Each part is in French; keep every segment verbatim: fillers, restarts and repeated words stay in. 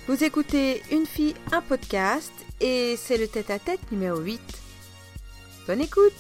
Vous écoutez Une fille, un podcast et c'est le tête-à-tête numéro huit. Bonne écoute!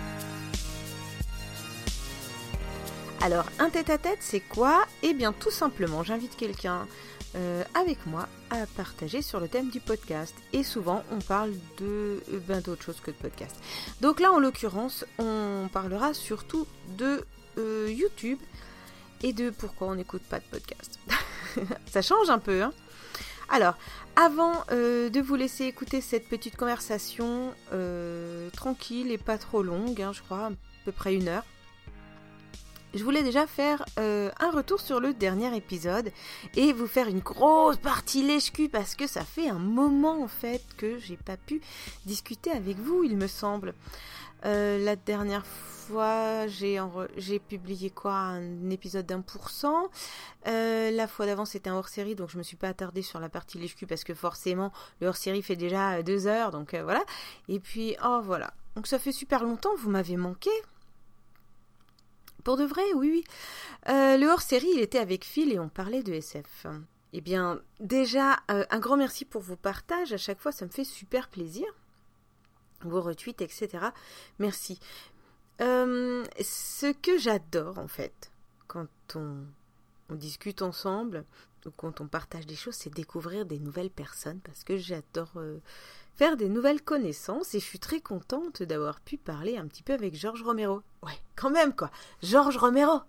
Alors, un tête-à-tête, c'est quoi? Eh bien, tout simplement, j'invite quelqu'un euh, avec moi à partager sur le thème du podcast. Et souvent, on parle de ben, d'autres choses que de podcast. Donc là, en l'occurrence, on parlera surtout de euh, YouTube et de pourquoi on n'écoute pas de podcast. Ça change un peu, hein? Alors, avant euh, de vous laisser écouter cette petite conversation euh, tranquille et pas trop longue, hein, je crois, à peu près une heure, je voulais déjà faire euh, un retour sur le dernier épisode et vous faire une grosse partie lèche-cul parce que ça fait un moment en fait que j'ai pas pu discuter avec vous, il me semble. Euh, la dernière fois, j'ai, enre- j'ai publié quoi, un épisode d'un pour cent. Euh, la fois d'avant, c'était un hors-série, donc je me suis pas attardée sur la partie lèche-cul parce que forcément, le hors-série fait déjà deux heures, donc euh, voilà. Et puis, oh voilà. Donc ça fait super longtemps, vous m'avez manqué. Pour de vrai, oui, oui. Euh, le hors-série, il était avec Phil et on parlait de S F. Eh bien, déjà, euh, un grand merci pour vos partages. À chaque fois, ça me fait super plaisir. Vos retweets, et cetera. Merci. Euh, ce que j'adore, en fait, quand on, on discute ensemble, ou quand on partage des choses, c'est découvrir des nouvelles personnes, parce que j'adore euh, faire des nouvelles connaissances, et je suis très contente d'avoir pu parler un petit peu avec Georges Romero. Ouais, quand même, quoi. Georges Romero.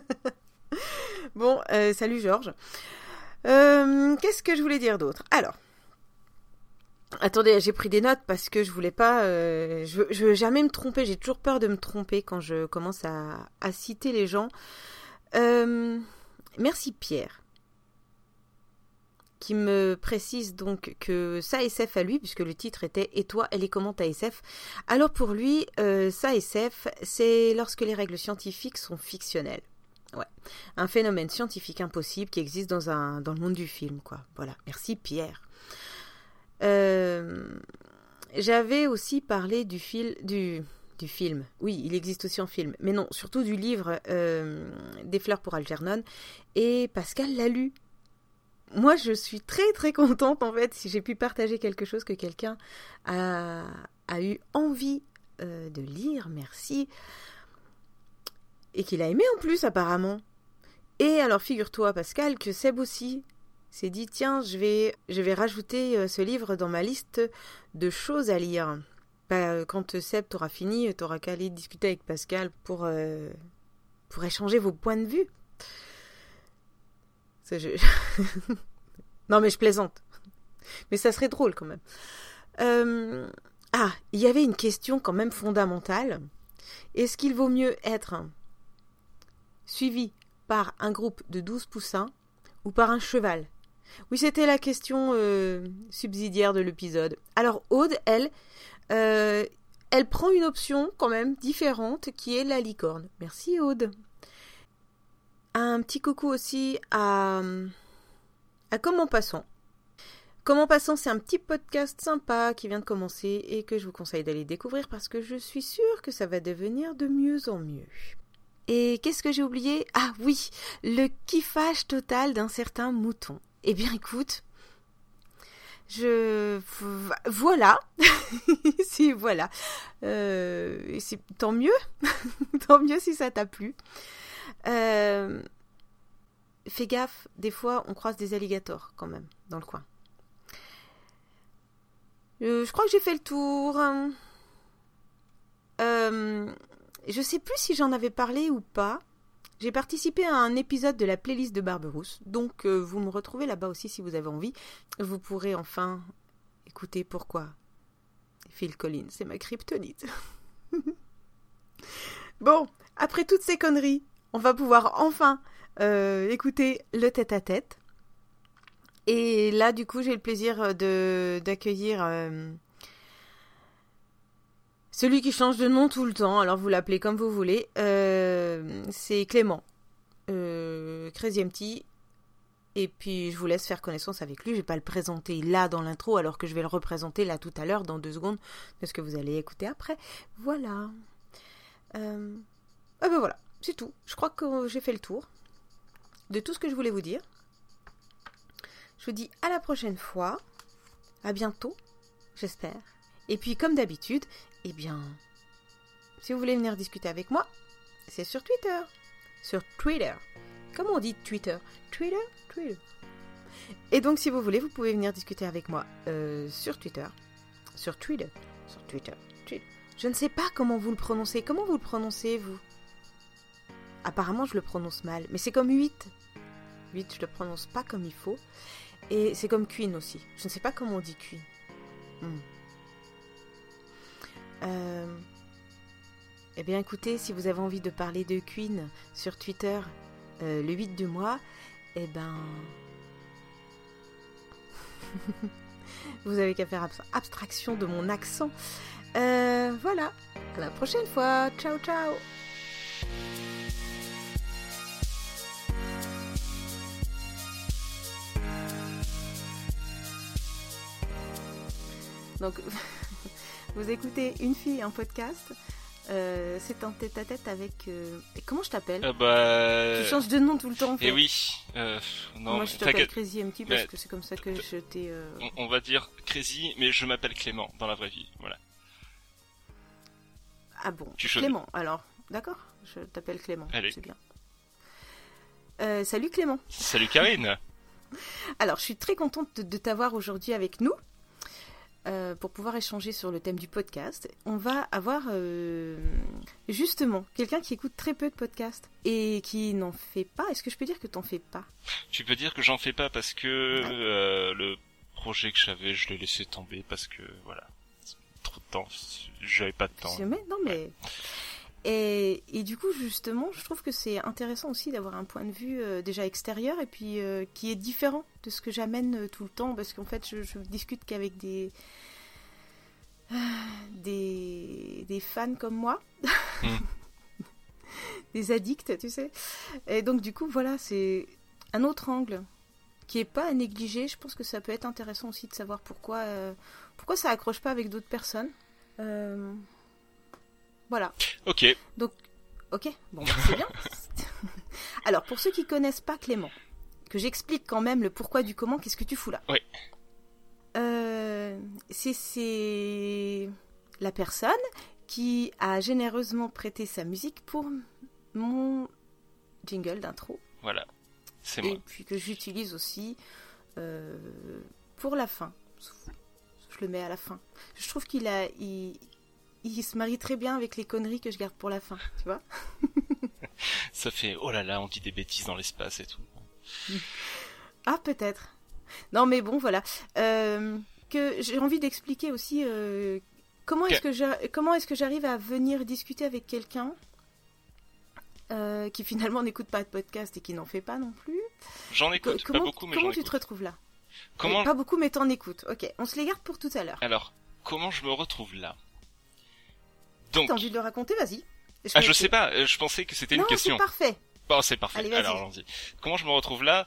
Bon, euh, salut Georges. Euh, qu'est-ce que je voulais dire d'autre? Alors, attendez, j'ai pris des notes parce que je voulais pas... Euh, je, je veux jamais me tromper, j'ai toujours peur de me tromper quand je commence à, à citer les gens. Euh, merci Pierre, qui me précise donc que ça S F à lui, puisque le titre était « Et toi, elle est comment ta S F ?» Alors pour lui, euh, ça S F, c'est lorsque les règles scientifiques sont fictionnelles. Ouais, un phénomène scientifique impossible qui existe dans, un, dans le monde du film, quoi. Voilà, merci Pierre. Euh, j'avais aussi parlé du, fil, du, du film. Oui, il existe aussi en film. Mais non, surtout du livre euh, Des fleurs pour Algernon. Et Pascal l'a lu. Moi, je suis très très contente en fait si j'ai pu partager quelque chose que quelqu'un a, a eu envie euh, de lire. Merci. Et qu'il a aimé en plus apparemment. Et alors figure-toi Pascal que Seb aussi s'est dit tiens je vais, je vais rajouter ce livre dans ma liste de choses à lire. Bah, quand Seb t'aura fini, t'auras qu'à aller discuter avec Pascal pour, euh, pour échanger vos points de vue. Ça, je... non mais je plaisante. Mais ça serait drôle quand même. Euh... Ah, il y avait une question quand même fondamentale. Est-ce qu'il vaut mieux être suivi par un groupe de douze poussins ou par un cheval? Oui, c'était la question euh, subsidiaire de l'épisode. Alors Aude, elle, euh, elle prend une option quand même différente qui est la licorne. Merci Aude. Un petit coucou aussi à, à Comment Passons. Comment Passons, c'est un petit podcast sympa qui vient de commencer et que je vous conseille d'aller découvrir parce que je suis sûre que ça va devenir de mieux en mieux. Et qu'est-ce que j'ai oublié? Ah oui, le kiffage total d'un certain mouton. Eh bien écoute, je... Voilà. si, voilà. Euh, c'est... Tant mieux. Tant mieux si ça t'a plu. Euh... Fais gaffe, des fois on croise des alligators quand même dans le coin. Euh, je crois que j'ai fait le tour. Euh... Je sais plus si j'en avais parlé ou pas. J'ai participé à un épisode de la playlist de Barberousse, donc euh, vous me retrouvez là-bas aussi si vous avez envie. Vous pourrez enfin écouter pourquoi Phil Collins, c'est ma kryptonite. Bon, après toutes ces conneries, on va pouvoir enfin euh, écouter le tête-à-tête. Et là, du coup, j'ai le plaisir de, d'accueillir... Euh, celui qui change de nom tout le temps, alors vous l'appelez comme vous voulez, euh, c'est Clément, euh, Crazy Empty, et puis je vous laisse faire connaissance avec lui, je vais pas le présenter là dans l'intro, alors que je vais le représenter là tout à l'heure, dans deux secondes, de ce que vous allez écouter après. Voilà. Euh, ah ben voilà, c'est tout. Je crois que j'ai fait le tour de tout ce que je voulais vous dire. Je vous dis à la prochaine fois. À bientôt, j'espère. Et puis, comme d'habitude, eh bien, si vous voulez venir discuter avec moi, c'est sur Twitter. Sur Twitter. Comment on dit Twitter? Twitter? Twitter. Et donc, si vous voulez, vous pouvez venir discuter avec moi euh, sur Twitter. Sur Twitter. Sur Twitter. Twitter. Je ne sais pas comment vous le prononcez. Comment vous le prononcez, vous? Apparemment, je le prononce mal. Mais c'est comme huit. huit, je le prononce pas comme il faut. Et c'est comme Queen aussi. Je ne sais pas comment on dit Queen. Hmm. Euh... Eh bien, écoutez, si vous avez envie de parler de Queen sur Twitter euh, le huit du mois, eh ben... vous avez qu'à faire ab- abstraction de mon accent. Euh, voilà. À la prochaine fois. Ciao, ciao. Donc, vous écoutez Une fille, un podcast. Euh, c'est un tête-à-tête avec... Euh... Et comment je t'appelle? euh, bah... Tu changes de nom tout le temps, en fait. Eh oui. Euh, non, Moi, je t'appelle Crazy Empty parce que c'est comme ça que je t'ai... Euh... On, on va dire Crazy, mais je m'appelle Clément dans la vraie vie. Voilà. Ah bon, tu Clément, choisis. Alors. D'accord, je t'appelle Clément. Allez. C'est bien. Euh, salut Clément. Salut Karine. Alors, je suis très contente de, de t'avoir aujourd'hui avec nous. Euh, pour pouvoir échanger sur le thème du podcast. On va avoir euh, justement quelqu'un qui écoute très peu de podcasts et qui n'en fait pas. Est-ce que je peux dire que t'en fais pas? Tu peux dire que j'en fais pas parce que ouais. euh, le projet que j'avais, je l'ai laissé tomber parce que voilà, trop de temps, j'avais pas de temps. Mais, non mais ouais. et, et du coup justement, je trouve que c'est intéressant aussi d'avoir un point de vue euh, déjà extérieur et puis euh, qui est différent de ce que j'amène euh, tout le temps parce qu'en fait je, je discute qu'avec des euh, des des fans comme moi, mm. des addicts, tu sais. Et donc du coup voilà, c'est un autre angle qui est pas à négliger. Je pense que ça peut être intéressant aussi de savoir pourquoi euh, pourquoi ça accroche pas avec d'autres personnes. Euh... Voilà. Ok. Donc, ok, bon, bah, c'est bien. Alors, pour ceux qui connaissent pas Clément, que j'explique quand même le pourquoi du comment, qu'est-ce que tu fous là? Oui. Euh, c'est, c'est la personne qui a généreusement prêté sa musique pour mon jingle d'intro. Voilà, c'est moi. Et puis que j'utilise aussi euh, pour la fin. Je le mets à la fin. Je trouve qu'il a... Il, Il se marie très bien avec les conneries que je garde pour la fin, tu vois. Ça fait, oh là là, on dit des bêtises dans l'espace et tout. Ah, peut-être. Non, mais bon, voilà. Euh, que j'ai envie d'expliquer aussi euh, comment, est-ce que je, comment est-ce que j'arrive à venir discuter avec quelqu'un euh, qui finalement n'écoute pas de podcast et qui n'en fait pas non plus. J'en écoute, comment, pas beaucoup, mais comment j'en tu écoute. te retrouves là? Comment... Pas beaucoup, mais t'en écoutes. Ok, on se les garde pour tout à l'heure. Alors, comment je me retrouve là? Donc... T'as envie de le raconter? Vas-y. Je ah, je sais pas, je pensais que c'était non, une question. Non, c'est parfait. Bon, c'est parfait. Allez, alors, allons-y. Comment je me retrouve là?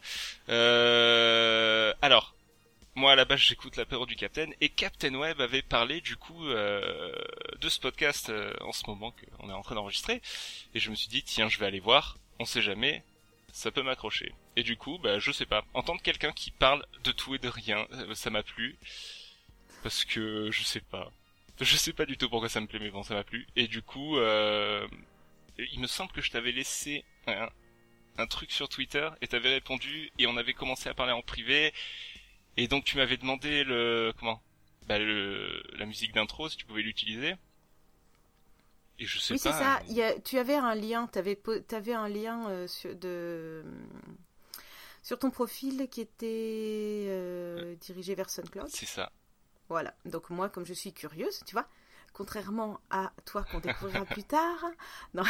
euh... Alors, moi, à la base, j'écoute l'apéro du Captain, et Captain Web avait parlé, du coup, euh, de ce podcast euh, en ce moment qu'on est en train d'enregistrer, et je me suis dit, tiens, je vais aller voir, on sait jamais, ça peut m'accrocher. Et du coup, bah, je sais pas, entendre quelqu'un qui parle de tout et de rien, ça m'a plu, parce que, je sais pas, je sais pas du tout pourquoi ça me plaît, mais bon, ça m'a plu, et du coup, euh, il me semble que je t'avais laissé un, un truc sur Twitter, et t'avais répondu, et on avait commencé à parler en privé, et donc tu m'avais demandé le, comment, bah le, la musique d'intro, si tu pouvais l'utiliser. Et je sais oui, pas. Oui, c'est ça. Il y a, tu avais un lien, t'avais, t'avais un lien euh, sur, de, sur ton profil qui était euh, dirigé vers SoundCloud. C'est ça. Voilà. Donc moi, comme je suis curieuse, tu vois, contrairement à toi qu'on découvrira plus tard, non.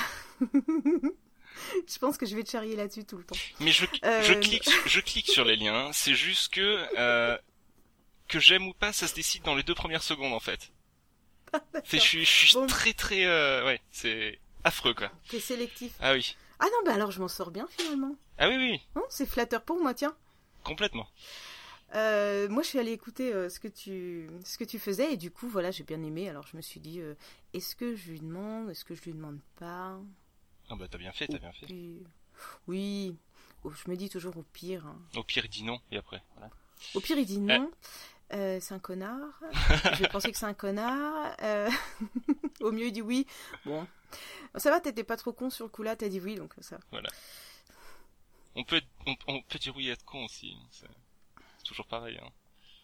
Je pense que je vais te charrier là-dessus tout le temps. Mais je, euh... je clique, je clique sur les liens. C'est juste que euh, que j'aime ou pas, ça se décide dans les deux premières secondes en fait. C'est, je suis, je suis bon. très très, euh, ouais, c'est affreux quoi. T'es sélectif. Ah oui. Ah non, bah alors je m'en sors bien finalement. Ah oui oui. Non, c'est flatteur pour moi, tiens. Complètement. Euh, moi, je suis allée écouter euh, ce que tu ce que tu faisais et du coup, voilà, j'ai bien aimé. Alors je me suis dit, euh, est-ce que je lui demande, est-ce que je lui demande pas? Ah bah t'as bien fait, t'as bien fait. Puis... Oui, je me dis toujours au pire. Hein. Au pire, dis non, et après, voilà. Au pire, il dit non. Euh, c'est un connard. Je vais penser que c'est un connard. Euh... Au mieux, il dit oui. Bon. Ça va, t'étais pas trop con sur le coup là, t'as dit oui, donc ça. Voilà. On peut, on, on peut dire oui et être con aussi. C'est, c'est toujours pareil. Hein.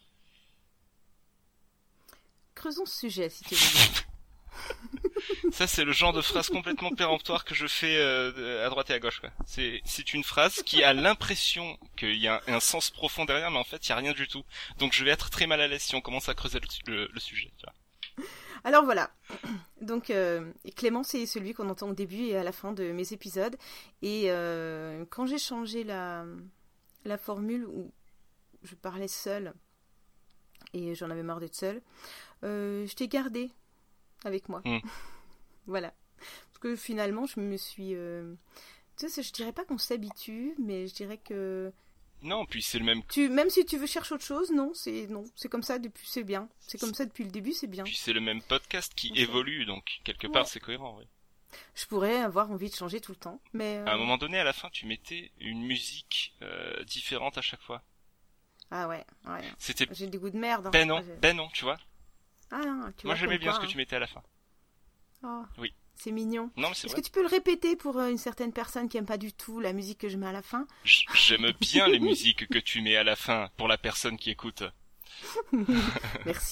Creusons ce sujet, si tu veux. Ça, c'est le genre de phrase complètement péremptoire que je fais euh, à droite et à gauche. Quoi. C'est, c'est une phrase qui a l'impression qu'il y a un, un sens profond derrière, mais en fait, il y a rien du tout. Donc, je vais être très mal à l'aise si on commence à creuser le, le, le sujet. Tu vois. Alors voilà. Donc, euh, Clément, c'est celui qu'on entend au début et à la fin de mes épisodes. Et euh, quand j'ai changé la, la formule où je parlais seule et j'en avais marre d'être seule, euh, je t'ai gardé avec moi. Mmh. Voilà. Parce que finalement, je me suis... Euh... Tu sais, je dirais pas qu'on s'habitue, mais je dirais que... Non, puis c'est le même... Tu... Même si tu veux chercher autre chose, non, c'est non, c'est comme ça depuis... C'est bien. C'est comme ça depuis le début, c'est bien. Puis c'est le même podcast qui okay. évolue, donc quelque part, ouais. c'est cohérent, oui. Je pourrais avoir envie de changer tout le temps, mais... Euh... À un moment donné, à la fin, tu mettais une musique euh, différente à chaque fois. Ah ouais, ouais. C'était... J'ai des goûts de merde. Hein. Ben non, J'ai... ben non, tu vois. Ah non, tu Moi, vois j'aimais bien quoi, ce que hein. tu mettais à la fin. Oh, oui. C'est mignon. Non, mais c'est Est-ce vrai. que tu peux le répéter pour une certaine personne qui aime pas du tout la musique que je mets à la fin? J'aime bien les musiques que tu mets à la fin pour la personne qui écoute. Merci.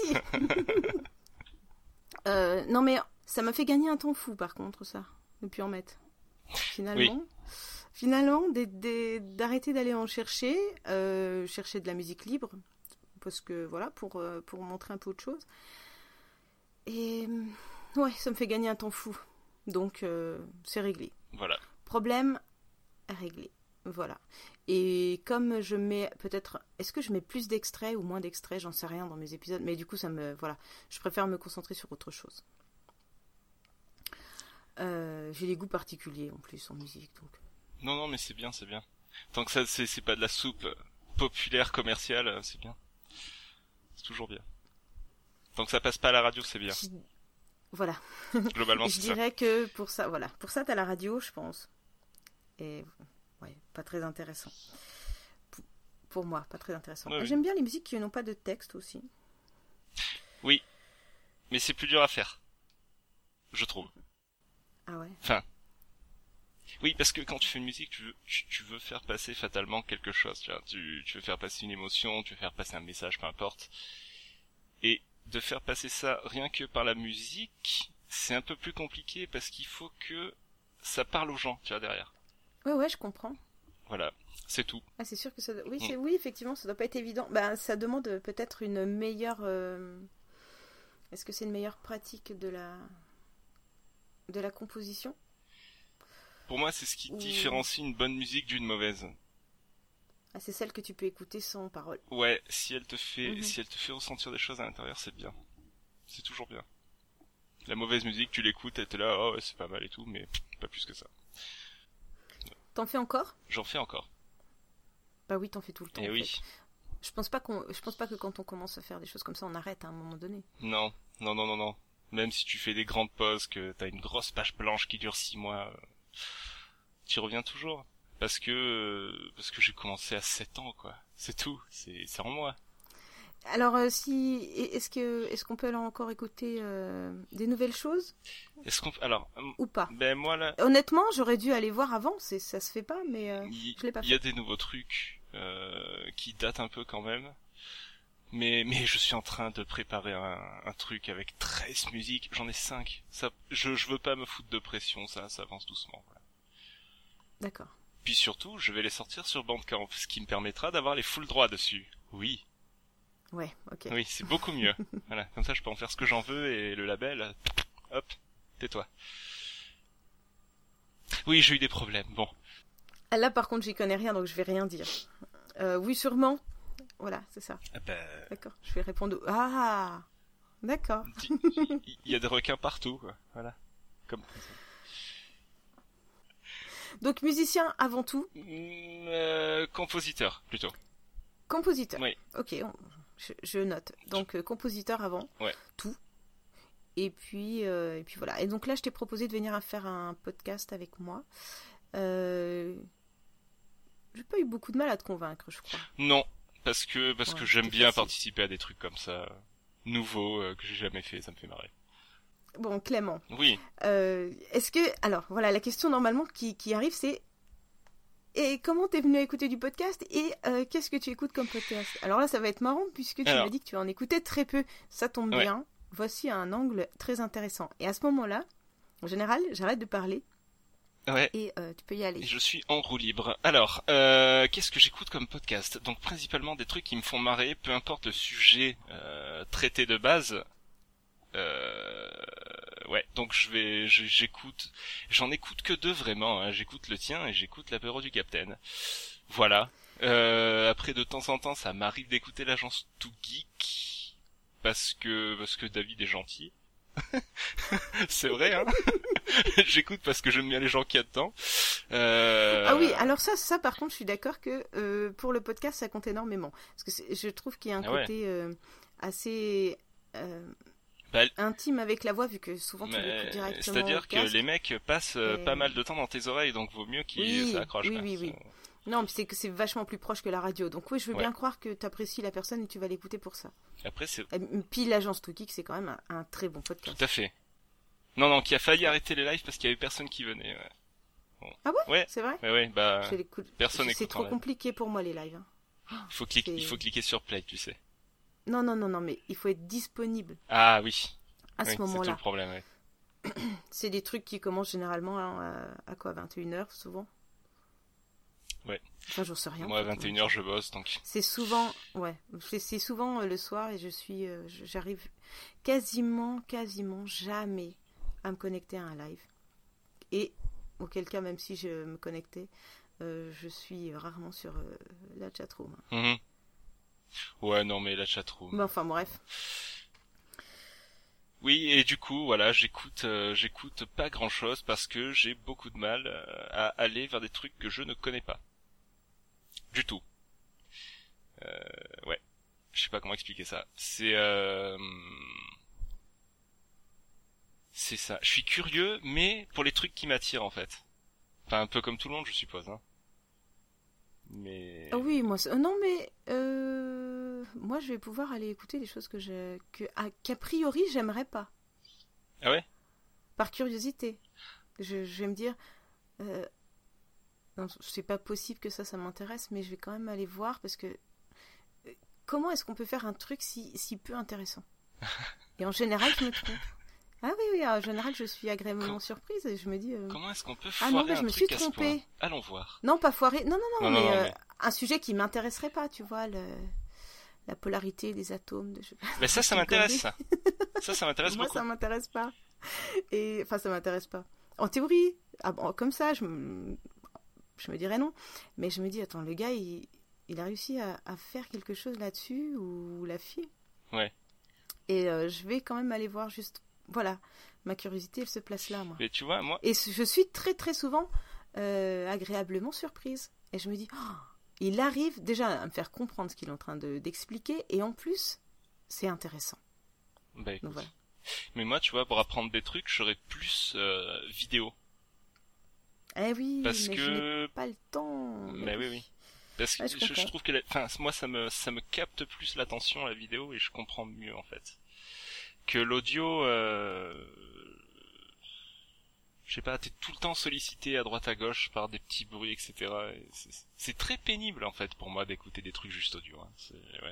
euh, non, mais ça m'a fait gagner un temps fou, par contre, ça, de plus en mettre. Finalement, oui. finalement, d- d- d'arrêter d'aller en chercher, euh, chercher de la musique libre, parce que voilà, pour euh, pour montrer un peu autre chose. Et ouais, ça me fait gagner un temps fou. Donc, euh, c'est réglé. Voilà. Problème réglé. Voilà. Et comme je mets peut-être... Est-ce que je mets plus d'extraits ou moins d'extraits? J'en sais rien dans mes épisodes. Mais du coup, ça me... Voilà. Je préfère me concentrer sur autre chose. Euh, j'ai des goûts particuliers, en plus, en musique. Donc... Non, non, mais c'est bien, c'est bien. Tant que ça, c'est, c'est pas de la soupe populaire, commerciale, c'est bien. C'est toujours bien. Tant que ça passe pas à la radio, c'est bien. Je... Voilà. Globalement, c'est ça. Je dirais que pour ça, voilà. Pour ça, t'as la radio, je pense. Et, ouais, pas très intéressant. Pour, pour moi, pas très intéressant. Oui, oui. J'aime bien les musiques qui n'ont pas de texte aussi. Oui. Mais c'est plus dur à faire. Je trouve. Ah ouais? Enfin. Oui, parce que quand tu fais une musique, tu veux, tu, tu veux faire passer fatalement quelque chose, tu vois. Tu, tu veux faire passer une émotion, tu veux faire passer un message, peu importe. Et de faire passer ça rien que par la musique, c'est un peu plus compliqué parce qu'il faut que ça parle aux gens, tu vois, derrière. Ouais, ouais, je comprends. Voilà, c'est tout. Ah, c'est sûr que ça... Oui, c'est... oui, effectivement, ça doit pas être évident. Ben, ça demande peut-être une meilleure... Euh... Est-ce que c'est une meilleure pratique de la... de la composition? Pour moi, c'est ce qui Ou... différencie une bonne musique d'une mauvaise. Ah, c'est celle que tu peux écouter sans parole. Ouais, si elle te fait, mm-hmm. si elle te fait ressentir des choses à l'intérieur, c'est bien. C'est toujours bien. La mauvaise musique, tu l'écoutes, elle t'es là, oh ouais, c'est pas mal et tout, mais pas plus que ça. T'en fais encore? J'en fais encore. Bah oui, t'en fais tout le temps. Et en oui. Fait. Je pense pas qu'on, je pense pas que quand on commence à faire des choses comme ça, on arrête à un moment donné. Non, non, non, non, non. Même si tu fais des grandes pauses, que t'as une grosse page blanche qui dure six mois, euh, tu reviens toujours. Parce que, euh, parce que j'ai commencé à sept ans, quoi. C'est tout. C'est, c'est en moi. Alors, euh, si, est-ce que, est-ce qu'on peut alors encore écouter euh, des nouvelles choses? Est-ce qu'on, alors, ou pas? Ben moi là. Honnêtement, j'aurais dû aller voir avant. C'est, ça se fait pas, mais euh, y, je l'ai pas fait. Il y a des nouveaux trucs euh, qui datent un peu quand même. Mais, mais je suis en train de préparer un, un truc avec treize musiques. J'en ai cinq. Ça, je, je veux pas me foutre de pression. Ça, ça avance doucement. Voilà. D'accord. Puis surtout, je vais les sortir sur Bandcamp, ce qui me permettra d'avoir les full droits dessus. Oui. Ouais, ok. Oui, c'est beaucoup mieux. Voilà, comme ça je peux en faire ce que j'en veux et le label, hop, tais-toi. Oui, j'ai eu des problèmes, bon. Là par contre j'y connais rien donc je vais rien dire. Euh, oui, sûrement. Voilà, c'est ça. Ah bah... D'accord, je vais répondre... Ah, d'accord. Il y a des requins partout, quoi. Voilà. Comme ça. Donc musicien avant tout? euh, Compositeur, plutôt. Compositeur. Oui. Ok, on... je, je note. Donc euh, compositeur avant ouais. tout. Et puis, euh, et puis voilà. Et donc là, je t'ai proposé de venir faire un podcast avec moi. Euh... J'ai pas eu beaucoup de mal à te convaincre, je crois. Non, parce que parce Ouais, que j'aime c'est bien facile. participer à des trucs comme ça, nouveaux, euh, que j'ai jamais fait, ça me fait marrer. Bon, Clément, Oui. euh, est-ce que... Alors, voilà, la question normalement qui, qui arrive, c'est... Et comment t'es venu à écouter du podcast et euh, qu'est-ce que tu écoutes comme podcast? Alors là, ça va être marrant puisque tu Alors, m'as dit que tu en écoutais très peu. Ça tombe ouais. bien. Voici un angle très intéressant. Et à ce moment-là, en général, j'arrête de parler Ouais. et euh, tu peux y aller. Et je suis en roue libre. Alors, euh, qu'est-ce que j'écoute comme podcast? Donc principalement des trucs qui me font marrer, peu importe le sujet euh, traité de base. Euh, ouais, donc je vais, je- j'écoute, j'en écoute que deux vraiment. Hein. J'écoute le tien et j'écoute l'apéro du Capitaine. Voilà. Euh, après de temps en temps, ça m'arrive d'écouter l'agence Too Geek parce que parce que David est gentil. C'est vrai, hein. J'écoute parce que j'aime bien les gens qu'il y a dedans. Euh... Ah oui, alors ça, ça par contre, je suis d'accord que euh, pour le podcast, ça compte énormément. Parce que c'est- je trouve qu'il y a un Ah ouais. côté euh, assez euh, Bah, intime avec la voix, vu que souvent tu mais l'écoutes directement c'est-à-dire au que casque. les mecs passent euh, Et- pas mal de temps dans tes oreilles, donc vaut mieux qu'ils Oui, ça accroche. oui, quoi. oui, oui. C'est- Non, mais c'est que c'est vachement plus proche que la radio. Donc oui, je veux Ouais. bien croire que tu apprécies la personne et tu vas l'écouter pour ça. Après, c'est Et puis l'agence Too Geek, c'est quand même un, un très bon tout podcast. à fait. Non, non, qui a failli arrêter les lives parce qu'il y avait personne qui venait. Ouais. Bon. Ah ouais, Ouais, c'est vrai. ouais, ouais, bah, Je l'écoute. personne C'est écoute en trop live. compliqué pour moi les lives. hein. il faut cliquer, c'est- il faut cliquer sur play, tu sais. Non, non, non, non, mais il faut être disponible Ah oui, à oui, ce c'est tout moment-là. le problème. Ouais. C'est des trucs qui commencent généralement à, à quoi, vingt et une heures souvent. Ouais. Enfin, j'en sais rien. Moi, à en fait, vingt et une heures, je bosse, donc. C'est souvent, ouais, c'est c'est souvent euh, le soir et je suis, euh, je- j'arrive quasiment, quasiment jamais à me connecter à un live. Et auquel cas, même si je me connectais, euh, je suis rarement sur euh, la chatroom. Mhm. Ouais, non, mais la chatroom. Mais enfin, bref. Oui, et du coup, voilà, j'écoute, euh, j'écoute pas grand-chose parce que j'ai beaucoup de mal euh, à aller vers des trucs que je ne connais pas. Du tout. Euh, ouais. Je sais pas comment expliquer ça. C'est, euh... c'est ça. Je suis curieux, mais pour les trucs qui m'attirent en fait. Enfin, un peu comme tout le monde, je suppose. Hein. Mais. Ah oui, moi, c'est- non, mais euh, moi, je vais pouvoir aller écouter des choses que je, que, ah, qu'a priori, j'aimerais pas. Ah ouais. Par curiosité. Je, je vais me dire, euh, non, c'est pas possible que ça, ça m'intéresse, mais je vais quand même aller voir parce que euh, comment est-ce qu'on peut faire un truc si, si peu intéressant? Et en général, je me trompe. Ah oui, oui, en général, je suis agréablement Com- surprise et je me dis. euh, Comment est-ce qu'on peut Ah foirer non, mais un je me truc suis à ce trompée. point? Allons voir. Non, pas foiré. Non, non, non, Non, non, mais, non, euh, mais- un sujet qui m'intéresserait pas, tu vois, le... la polarité des atomes. De... Mais ça, ça Une m'intéresse. connerie. Ça, ça, ça m'intéresse Moi, beaucoup. ça m'intéresse pas. Et enfin, ça m'intéresse pas. En théorie, ah bon, comme ça, je me... je me dirais non. Mais je me dis, attends, le gars, il, il a réussi à, à faire quelque chose là-dessus, ou la fille. Ouais. Et euh, je vais quand même aller voir juste. Voilà, ma curiosité, elle se place là, moi. Mais tu vois, moi, Et je suis très, très souvent euh, agréablement surprise. Et je me dis, oh, il arrive déjà à me faire comprendre ce qu'il est en train de, d'expliquer. Et en plus, c'est intéressant. bah écoute. Donc voilà. Mais moi, tu vois, pour apprendre des trucs, j'aurais plus euh, vidéo. Eh oui, Parce mais que- je n'ai pas le temps. Mais oui, oui. Parce que Ouais, je je, je comprends. trouve que, la- enfin, moi, ça me, ça me capte plus l'attention la vidéo et je comprends mieux en fait que l'audio. Euh... Je sais pas, t'es tout le temps sollicité à droite à gauche par des petits bruits, et cetera. Et c'est, c'est très pénible en fait pour moi d'écouter des trucs juste audio. Hein. C'est, ouais.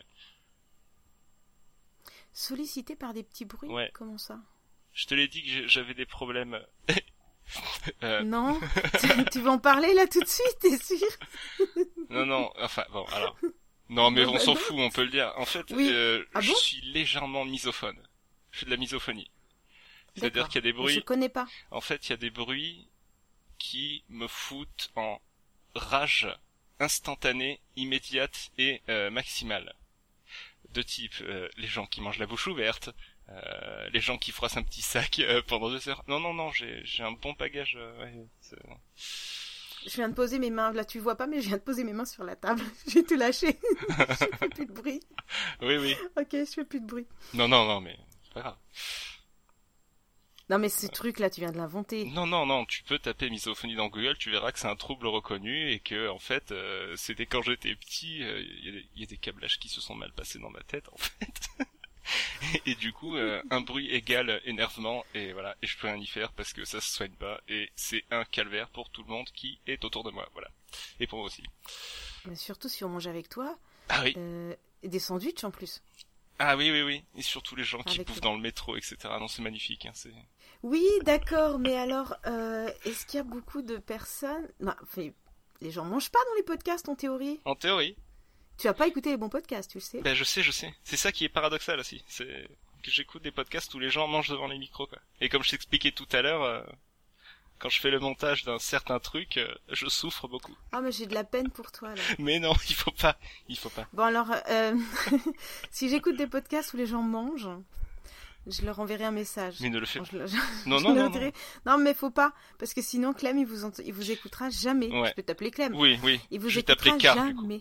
Sollicité par des petits bruits. Ouais. Comment ça? Je te l'ai dit que j'ai- j'avais des problèmes. euh, Non. tu, tu veux en parler là tout de suite, t'es sûr? Non, non, enfin, bon, alors. Non, mais Non, on bah s'en non. fout, on peut le dire. En fait, Oui. euh, Ah je bon suis légèrement misophone. Je fais de la misophonie. C'est-à-dire D'accord. qu'il y a des Je bruits, connais pas. en fait, il y a des bruits qui me foutent en rage instantanée, immédiate et euh, maximale. De type, euh, les gens qui mangent la bouche ouverte, euh, les gens qui froissent un petit sac euh, pendant deux heures. Non, non, non, j'ai, j'ai un bon bagage. Euh, ouais, c'est- Je viens de poser mes mains. Là, tu vois pas, mais je viens de poser mes mains sur la table. J'ai tout lâché. Je fais plus de bruit. Oui, oui. Ok, je fais plus de bruit. Non, non, non, mais c'est pas grave. Non mais ce truc là, tu viens de l'inventer. Non, non, non, tu peux taper misophonie dans Google, tu verras que c'est un trouble reconnu et que, en fait, euh, c'était quand j'étais petit, il euh, y, y a des câblages qui se sont mal passés dans ma tête, en fait. et, et du coup, euh, un bruit égale énervement, et voilà, et je peux rien y faire parce que ça se soigne pas, et c'est un calvaire pour tout le monde qui est autour de moi, voilà. Et pour moi aussi. Mais surtout si on mange avec toi, ah oui. euh, des sandwichs en plus. Ah oui, oui, oui, et surtout les gens qui avec bouffent le... dans le métro, et cetera. Non, c'est magnifique, hein, c'est... Oui, d'accord, mais alors, euh, est-ce qu'il y a beaucoup de personnes... Non, enfin, les gens mangent pas dans les podcasts, en théorie. En théorie. Tu as pas écouté les bons podcasts, tu le sais. Ben je sais, je sais. C'est ça qui est paradoxal aussi. C'est que j'écoute des podcasts où les gens mangent devant les micros, quoi. Et comme je t'expliquais tout à l'heure, euh, quand je fais le montage d'un certain truc, euh, je souffre beaucoup. Ah, mais j'ai de la peine pour toi, là. Mais non, il faut pas, il faut pas. Bon alors, euh, si j'écoute des podcasts où les gens mangent... Je leur enverrai un message. Mais ne le fais pas. Je, je, non, je non, non, non. Non, mais faut pas. Parce que sinon, Clem, il vous, ent... il vous écoutera jamais. Ouais. Je peux t'appeler Clem. Oui, oui. Il vous je écoutera Car, jamais.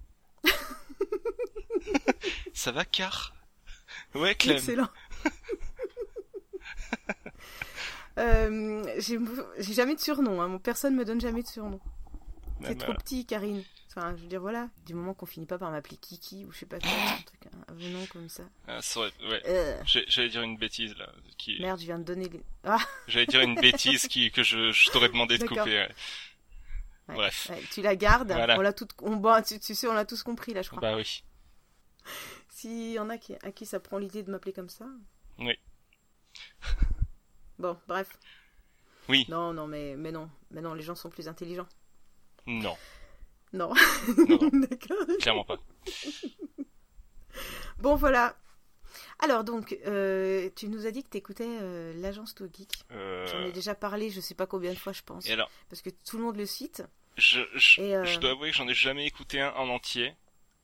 Ça va, Car? Ouais, Clem. Excellent. euh, j'ai... j'ai jamais de surnom. Hein. Mon personne me donne jamais de surnom. C'est Même trop euh... petit, Karine. Enfin, je veux dire, voilà, du moment qu'on finit pas par m'appeler Kiki ou je sais pas quoi, un truc, un nom comme ça. Ah, ça aurait... ouais. Euh... J'allais dire une bêtise, là. Qui... Merde, je viens de donner les... Ah J'allais dire une bêtise qui... que je, je t'aurais demandé de couper. Ouais. Ouais, Bref. Ouais, tu la gardes. Voilà. On l'a tout... on... bon, tu, tu sais, on l'a tous compris, là, je crois. Bah oui. S'il y en a qui... à qui ça prend l'idée de m'appeler comme ça. Oui. Bon, bref. Oui. Non, non, mais, mais non. Mais non, les gens sont plus intelligents. Non. Non. non, non. D'accord. Clairement pas. Bon, voilà. Alors, donc, euh, tu nous as dit que tu écoutais euh, l'agence To Geek. Euh... J'en ai déjà parlé, je sais pas combien de fois, je pense. Et alors parce que tout le monde le cite. Je, je, Et euh... je dois avouer que j'en ai jamais écouté un en entier.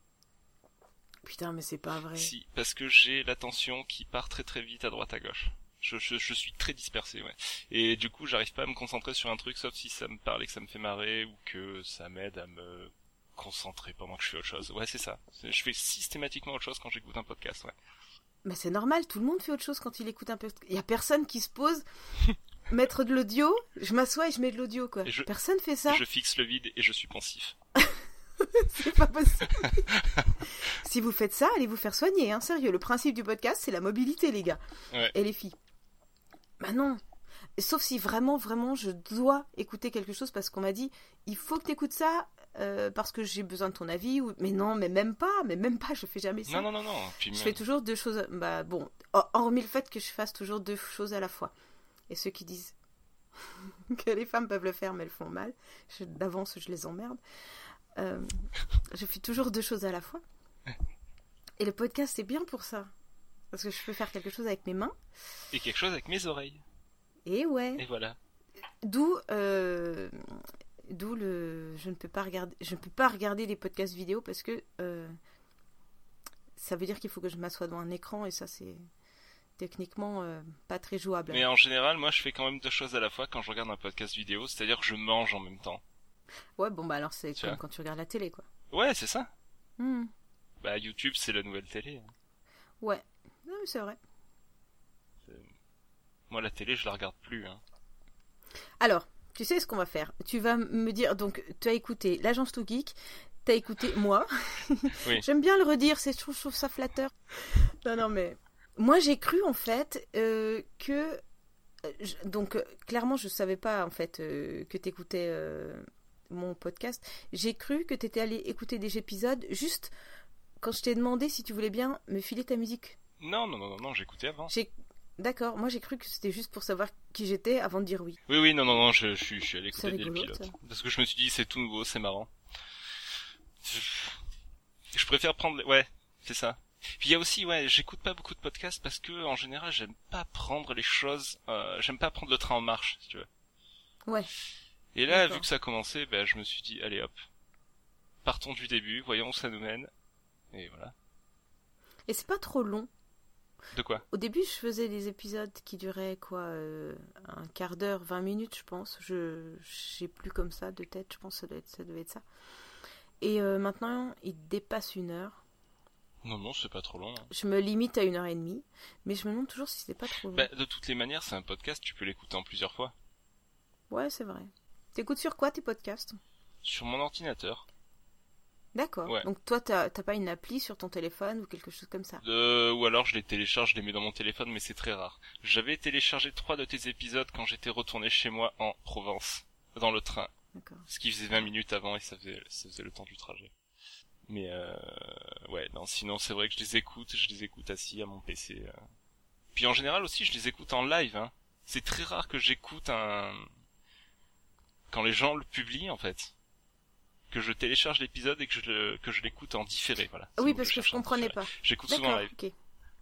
Putain, mais c'est pas vrai. Si, parce que j'ai l'attention qui part très très vite à droite à gauche. Je, je, je suis très dispersé, ouais. Et du coup, j'arrive pas à me concentrer sur un truc, sauf si ça me parle et que ça me fait marrer, ou que ça m'aide à me concentrer pendant que je fais autre chose. Ouais, c'est ça. Je fais systématiquement autre chose quand j'écoute un podcast, ouais. Mais c'est normal, tout le monde fait autre chose quand il écoute un podcast. Il y a personne qui se pose, mettre de l'audio, je m'assois et je mets de l'audio, quoi. Je, personne fait ça. Je fixe le vide et je suis pensif. C'est pas possible. Si vous faites ça, allez vous faire soigner, hein, sérieux. Le principe du podcast, c'est la mobilité, les gars. Ouais. Et les filles. Bah non. Sauf si vraiment, vraiment, je dois écouter quelque chose parce qu'on m'a dit, il faut que t'écoutes ça euh, parce que j'ai besoin de ton avis. Ou... Mais non, mais même pas, mais même pas, je fais jamais ça. Non, non, non, non. Puis je même... fais toujours deux choses. Bah bon, hormis le fait que je fasse toujours deux choses à la fois. Et ceux qui disent que les femmes peuvent le faire, mais elles font mal, je, d'avance, je les emmerde. Euh, je fais toujours deux choses à la fois. Et le podcast, c'est bien pour ça. Parce que je peux faire quelque chose avec mes mains. Et quelque chose avec mes oreilles. Et ouais. Et voilà. D'où, euh, d'où le, je ne peux pas regarder, je ne peux pas regarder des podcasts vidéo parce que euh, ça veut dire qu'il faut que je m'assoie devant un écran et ça c'est techniquement euh, pas très jouable. Mais en général, moi, je fais quand même deux choses à la fois quand je regarde un podcast vidéo, c'est-à-dire que je mange en même temps. Ouais, bon bah alors c'est tu comme vois. quand tu regardes la télé, quoi. Ouais, c'est ça. Mmh. Bah YouTube, c'est la nouvelle télé. Ouais, non, mais c'est vrai. C'est... Moi, la télé, je la regarde plus. Hein. Alors, tu sais ce qu'on va faire. Tu vas me dire, donc, tu as écouté l'agence To Geek, tu as écouté moi. Oui. J'aime bien le redire, c'est, je, trouve, je trouve ça flatteur. Non, non, mais moi, j'ai cru, en fait, euh, que... Je... Donc, euh, clairement, je savais pas, en fait, euh, que tu écoutais euh, mon podcast. J'ai cru que tu étais allé écouter des épisodes juste quand je t'ai demandé si tu voulais bien me filer ta musique. Non, non, non, non, non j'écoutais avant. J'ai... D'accord, moi j'ai cru que c'était juste pour savoir qui j'étais avant de dire oui. Oui, oui, non, non, non, je, je, je suis allé écouter rigolo, des pilotes. Ça. Parce que je me suis dit, c'est tout nouveau, c'est marrant. Je, je préfère prendre... Ouais, c'est ça. Puis il y a aussi, ouais, j'écoute pas beaucoup de podcasts parce que, en général, j'aime pas prendre les choses... Euh, j'aime pas prendre le train en marche, si tu veux. Ouais. Et là, D'accord. vu que ça a commencé, ben, je me suis dit, allez hop, partons du début, voyons où ça nous mène. Et voilà. Et c'est pas trop long. De quoi ? Au début, je faisais des épisodes qui duraient quoi, euh, un quart d'heure, vingt minutes, je pense. Je sais plus comme ça de tête. Je pense que ça devait être ça. Devait être ça. Et euh, maintenant, il dépasse une heure. Non, non, c'est pas trop long. Hein. Je me limite à une heure et demie, mais je me demande toujours si c'est pas trop long. Bah, de toutes les manières, c'est un podcast, tu peux l'écouter en plusieurs fois. Ouais, c'est vrai. T'écoutes sur quoi tes podcasts? Sur mon ordinateur. D'accord. Ouais. Donc toi, t'as, t'as pas une appli sur ton téléphone ou quelque chose comme ça? Euh, ou alors je les télécharge, je les mets dans mon téléphone, mais c'est très rare. J'avais téléchargé trois de tes épisodes quand j'étais retourné chez moi en Provence, dans le train. D'accord. Ce qui faisait vingt minutes avant et ça faisait, ça faisait le temps du trajet. Mais euh, ouais, non, sinon c'est vrai que je les écoute, je les écoute assis à mon P C. Euh. Puis en général aussi, je les écoute en live. Hein. C'est très rare que j'écoute un... quand les gens le publient en fait. Que je télécharge l'épisode et que je le, que je l'écoute en différé, voilà. Oui, parce que je comprenais pas. J'écoute D'accord, souvent en live. Ok.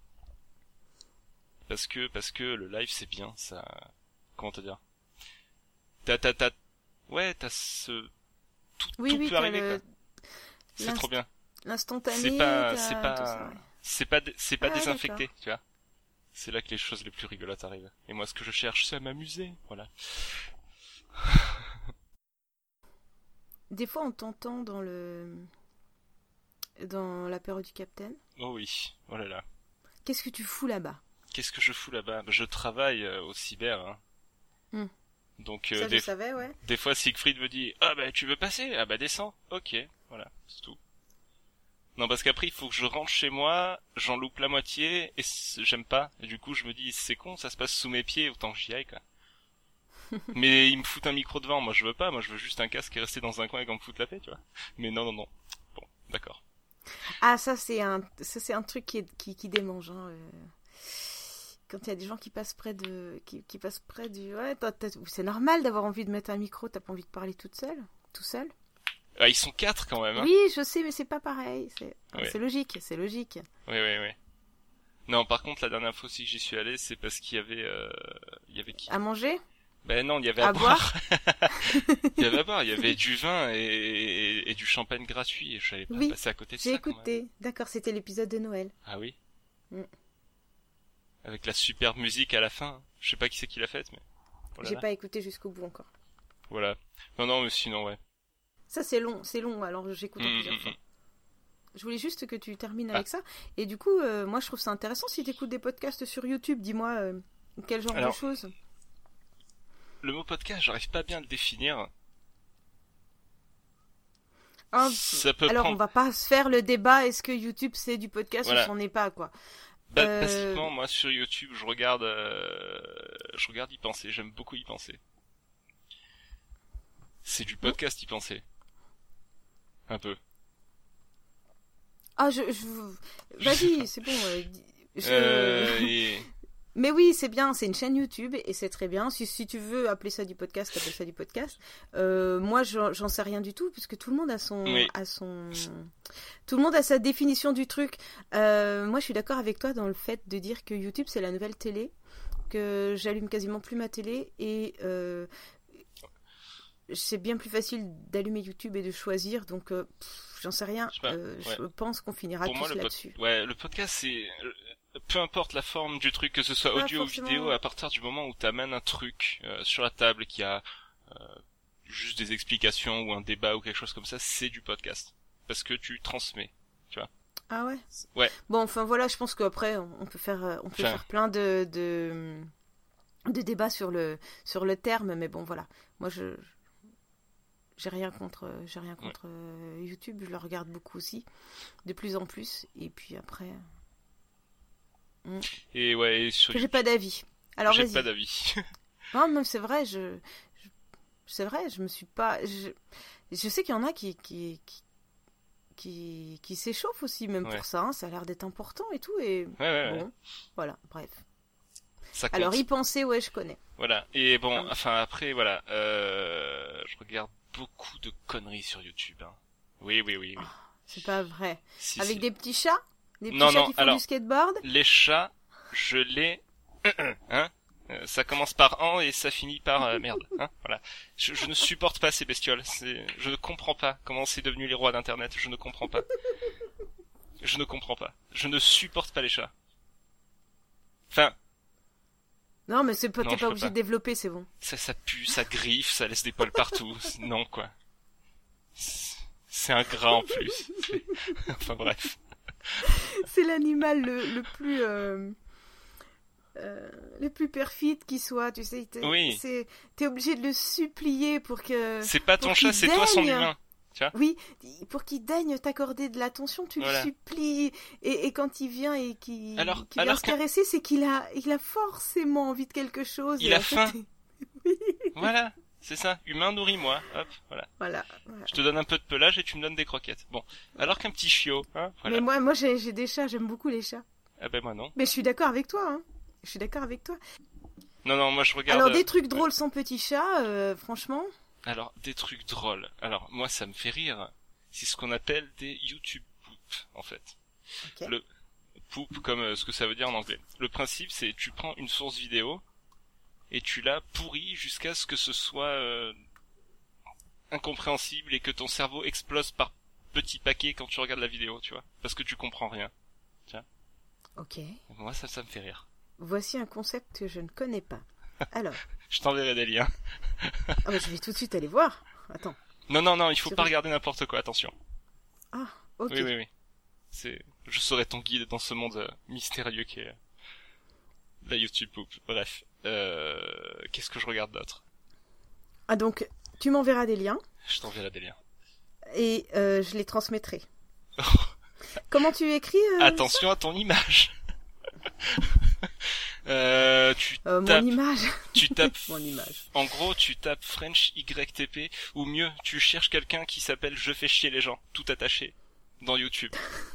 Parce que, parce que le live c'est bien, ça, comment te dire? T'as, t'as, t'as, ouais, t'as ce, tout, Oui, tout oui, peut t'as arriver, le... quoi. C'est trop bien. L'instantané. C'est pas, t'as c'est tout pas, ça, ouais. c'est pas, c'est pas Ah, désinfecté, d'accord. tu vois. C'est là que les choses les plus rigolotes arrivent. Et moi, ce que je cherche, c'est à m'amuser, voilà. Des fois, on t'entend dans le... dans l'apéro du Capitaine. Oh oui, oh là là. Qu'est-ce que tu fous là-bas? Qu'est-ce que je fous là-bas? Je travaille euh, au cyber, hein. Hmm. Donc, euh, Ça, des, je savais, ouais. des fois, Siegfried me dit, ah bah, tu veux passer? Ah bah, descends. Ok, voilà, c'est tout. Non, parce qu'après, il faut que je rentre chez moi, j'en loupe la moitié, et j'aime pas. Et du coup, je me dis, c'est con, ça se passe sous mes pieds, autant que j'y aille, quoi. Mais ils me foutent un micro devant, moi je veux pas, moi je veux juste un casque et rester dans un coin et qu'on me foute la paix, tu vois. Mais non, non, non. Bon, d'accord. Ah, ça, c'est un, ça, c'est un truc qui, est... qui, qui démange, hein. Euh... Quand il y a des gens qui passent près de... qui, qui passent près du... Ouais, t'as, t'as... c'est normal d'avoir envie de mettre un micro, t'as pas envie de parler toute seule, tout seul. Ah, ils sont quatre quand même, hein. Oui, je sais, mais c'est pas pareil. C'est, ouais. c'est logique, c'est logique. Oui, oui, oui. Non, par contre, la dernière fois aussi que j'y suis allé, c'est parce qu'il y avait... Euh... Il y avait qui? À manger? Ben non, il y avait à, à boire. Il y avait à boire, il y avait du vin et, et, et du champagne gratuit, et je savais pas oui, passer à côté de j'ai ça. J'ai écouté, d'accord, c'était l'épisode de Noël. Ah oui mm. Avec la superbe musique à la fin. Je sais pas qui c'est qui l'a faite, mais... Oh j'ai pas écouté jusqu'au bout encore. Voilà. Non, non, mais sinon, ouais. Ça, c'est long, c'est long, alors j'écoute mmh, plusieurs mmh, fois. Mmh. Je voulais juste que tu termines ah. avec ça. Et du coup, euh, moi, je trouve ça intéressant si tu écoutes des podcasts sur YouTube. Dis-moi, euh, quel genre alors, de choses? Le mot podcast, j'arrive pas bien à le définir. Oh, ça peut alors, prendre... on va pas se faire le débat, est-ce que YouTube c'est du podcast voilà. ou c'en est pas, quoi. Bah, euh... Basiquement, moi, sur YouTube, je regarde, euh... je regarde y penser. J'aime beaucoup y penser. C'est du podcast y penser. Un peu. Ah, je... je... Vas-y, c'est bon. Euh, je... euh, et... Mais oui, c'est bien, c'est une chaîne YouTube et c'est très bien. Si, si tu veux appeler ça du podcast, appelle ça du podcast. Euh, moi, j'en, j'en sais rien du tout puisque tout le monde a son, oui. a son, tout le monde a sa définition du truc. Euh, moi, je suis d'accord avec toi dans le fait de dire que YouTube c'est la nouvelle télé, que j'allume quasiment plus ma télé et euh, c'est bien plus facile d'allumer YouTube et de choisir. Donc, euh, pff, j'en sais rien. Je, euh, ouais. je pense qu'on finira Pour tous moi, le là-dessus. Pod... Ouais, le podcast c'est peu importe la forme du truc, que ce soit audio ou vidéo, à partir du moment où tu amènes un truc euh, sur la table qui a euh, juste des explications ou un débat ou quelque chose comme ça, c'est du podcast. Parce que tu transmets, tu vois. Ah ouais. Ouais. Bon, enfin voilà, je pense qu'après, on peut faire, on peut enfin... faire plein de, de, de débats sur le, sur le terme, mais bon, voilà. Moi, je... J'ai rien contre, j'ai rien contre ouais. YouTube, je le regarde beaucoup aussi, de plus en plus, et puis après... Et ouais, et sur j'ai pas d'avis. Alors j'ai vas-y. pas d'avis. Non, mais c'est vrai, je, je, c'est vrai, je me suis pas, je, je sais qu'il y en a qui, qui, qui, qui, qui s'échauffent aussi, même ouais. pour ça. Hein, ça a l'air d'être important et tout, et ouais, ouais, bon, ouais. voilà, bref. Ça compte. Alors y penser, ouais, je connais. Voilà. Et bon, ah. enfin après, voilà, euh, je regarde beaucoup de conneries sur YouTube. Hein. Oui, oui, oui, oui. Oh, c'est pas vrai. Si, Avec si. des petits chats. Des petits non, chats non, qui font alors, du skateboard. Les chats, je les... hein euh, ça commence par an et ça finit par euh, merde. Hein voilà. Je, je ne supporte pas ces bestioles. C'est... Je ne comprends pas comment c'est devenu les rois d'Internet. Je ne comprends pas. Je ne comprends pas. Je ne supporte pas les chats. Enfin... Non, mais c'est pas, non, t'es pas obligé pas. de développer, c'est bon. Ça, ça pue, ça griffe, ça laisse des poils partout. Non, quoi. C'est, c'est ingrat en plus. C'est... Enfin bref. C'est l'animal le, le plus... Euh... Euh, le plus perfide qui soit, tu sais, t'es, oui. c'est, t'es obligé de le supplier pour que... C'est pas ton chat, c'est daigne. Toi son humain. Tu vois oui, pour qu'il daigne t'accorder de l'attention, tu voilà. le supplies. Et, et quand il vient et qu'il, alors, qu'il alors vient se caresser, c'est qu'il a, il a forcément envie de quelque chose. Il a faim. Fait... oui. Voilà, c'est ça. Humain, nourris-moi. Hop, voilà. Voilà, voilà. Je te donne un peu de pelage et tu me donnes des croquettes. Bon, alors qu'un petit chiot, hein, voilà. Mais moi, moi j'ai, j'ai des chats, j'aime beaucoup les chats. Ah ben moi non. Mais je suis d'accord avec toi, hein. Je suis d'accord avec toi. Non, non, moi je regarde... Alors, des trucs drôles sans petit chat, euh, franchement... Alors, des trucs drôles. Alors, moi, ça me fait rire. C'est ce qu'on appelle des YouTube poop, en fait. Okay. Le poop, comme euh, ce que ça veut dire en anglais. Le principe, c'est tu prends une source vidéo et tu la pourris jusqu'à ce que ce soit euh, incompréhensible et que ton cerveau explose par petits paquets quand tu regardes la vidéo, tu vois. Parce que tu comprends rien. Tiens. Ok. Moi, ça, ça me fait rire. Voici un concept que je ne connais pas. Alors. Je t'enverrai des liens. Ah bah je vais tout de suite aller voir. Attends. Non, non, non, il faut Sur... pas regarder n'importe quoi, attention. Ah, ok. Oui, oui, oui. C'est... Je serai ton guide dans ce monde euh, mystérieux qui est la YouTube poop. Bref. Euh... Qu'est-ce que je regarde d'autre ? Ah donc, tu m'enverras des liens. Je t'enverrai des liens. Et euh, je les transmettrai. Comment tu écris euh, Attention ça à ton image. euh, tu euh, tapes, mon image. Tu tapes. Mon image. En gros, tu tapes French Y T P ou mieux, tu cherches quelqu'un qui s'appelle Je fais chier les gens, tout attaché, dans YouTube.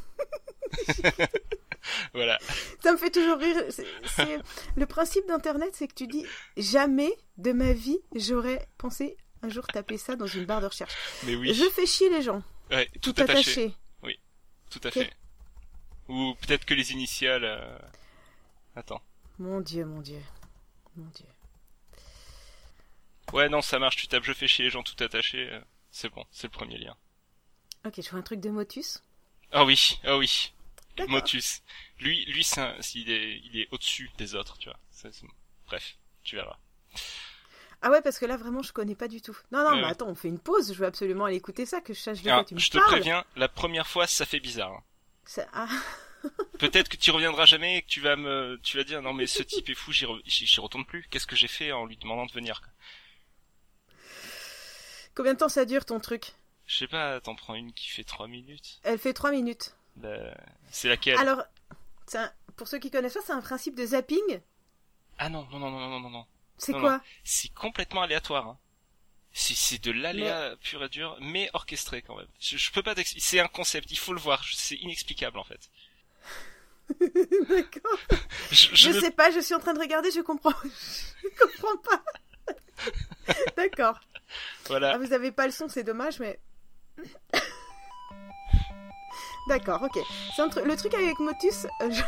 Voilà. Ça me fait toujours rire. C'est, c'est... Le principe d'Internet, c'est que tu dis jamais de ma vie j'aurais pensé un jour taper ça dans une barre de recherche. Mais oui. Je fais chier les gens. Ouais, tout, tout attaché. attaché. Oui, tout à okay. fait. Ou peut-être que les initiales. Euh... Attends. Mon Dieu, mon Dieu, mon Dieu. Ouais, non, ça marche. Tu tapes Je fais chier les gens tout attaché. Euh... C'est bon, c'est le premier lien. Ok, je vois un truc de Motus. Ah oui, ah oui. D'accord. Motus. Lui, lui, c'est un... il est, il est au-dessus des autres, tu vois. C'est... C'est... Bref, tu verras. Ah ouais, parce que là, vraiment, je connais pas du tout. Non, non, euh... mais attends, on fait une pause. Je veux absolument aller écouter ça, que je sache de ah, quoi tu me je te parles. préviens, la première fois, ça fait bizarre. Hein. Ça... Ah. Peut-être que tu reviendras jamais et que tu vas me, tu vas dire non mais ce type est fou, j'y, re... j'y retourne plus. Qu'est-ce que j'ai fait en lui demandant de venir quoi. Combien de temps ça dure ton truc ? Je sais pas, t'en prends une qui fait trois minutes. Elle fait trois minutes. Bah, c'est laquelle ? Alors, c'est un... pour ceux qui connaissent pas, c'est un principe de zapping. Ah non, non, non, non, non, non, non. C'est non, quoi non. C'est complètement aléatoire. Hein. C'est, c'est de l'aléa mais... pur et dur, mais orchestré quand même. Je, je peux pas t'expliquer. C'est un concept, il faut le voir. C'est inexplicable en fait. D'accord. Je, je, je ne... sais pas, je suis en train de regarder, je comprends. Je comprends pas. D'accord. Voilà. Ah, vous avez pas le son, c'est dommage, mais. D'accord, ok. C'est un tru... Le truc avec Motus. Euh, je...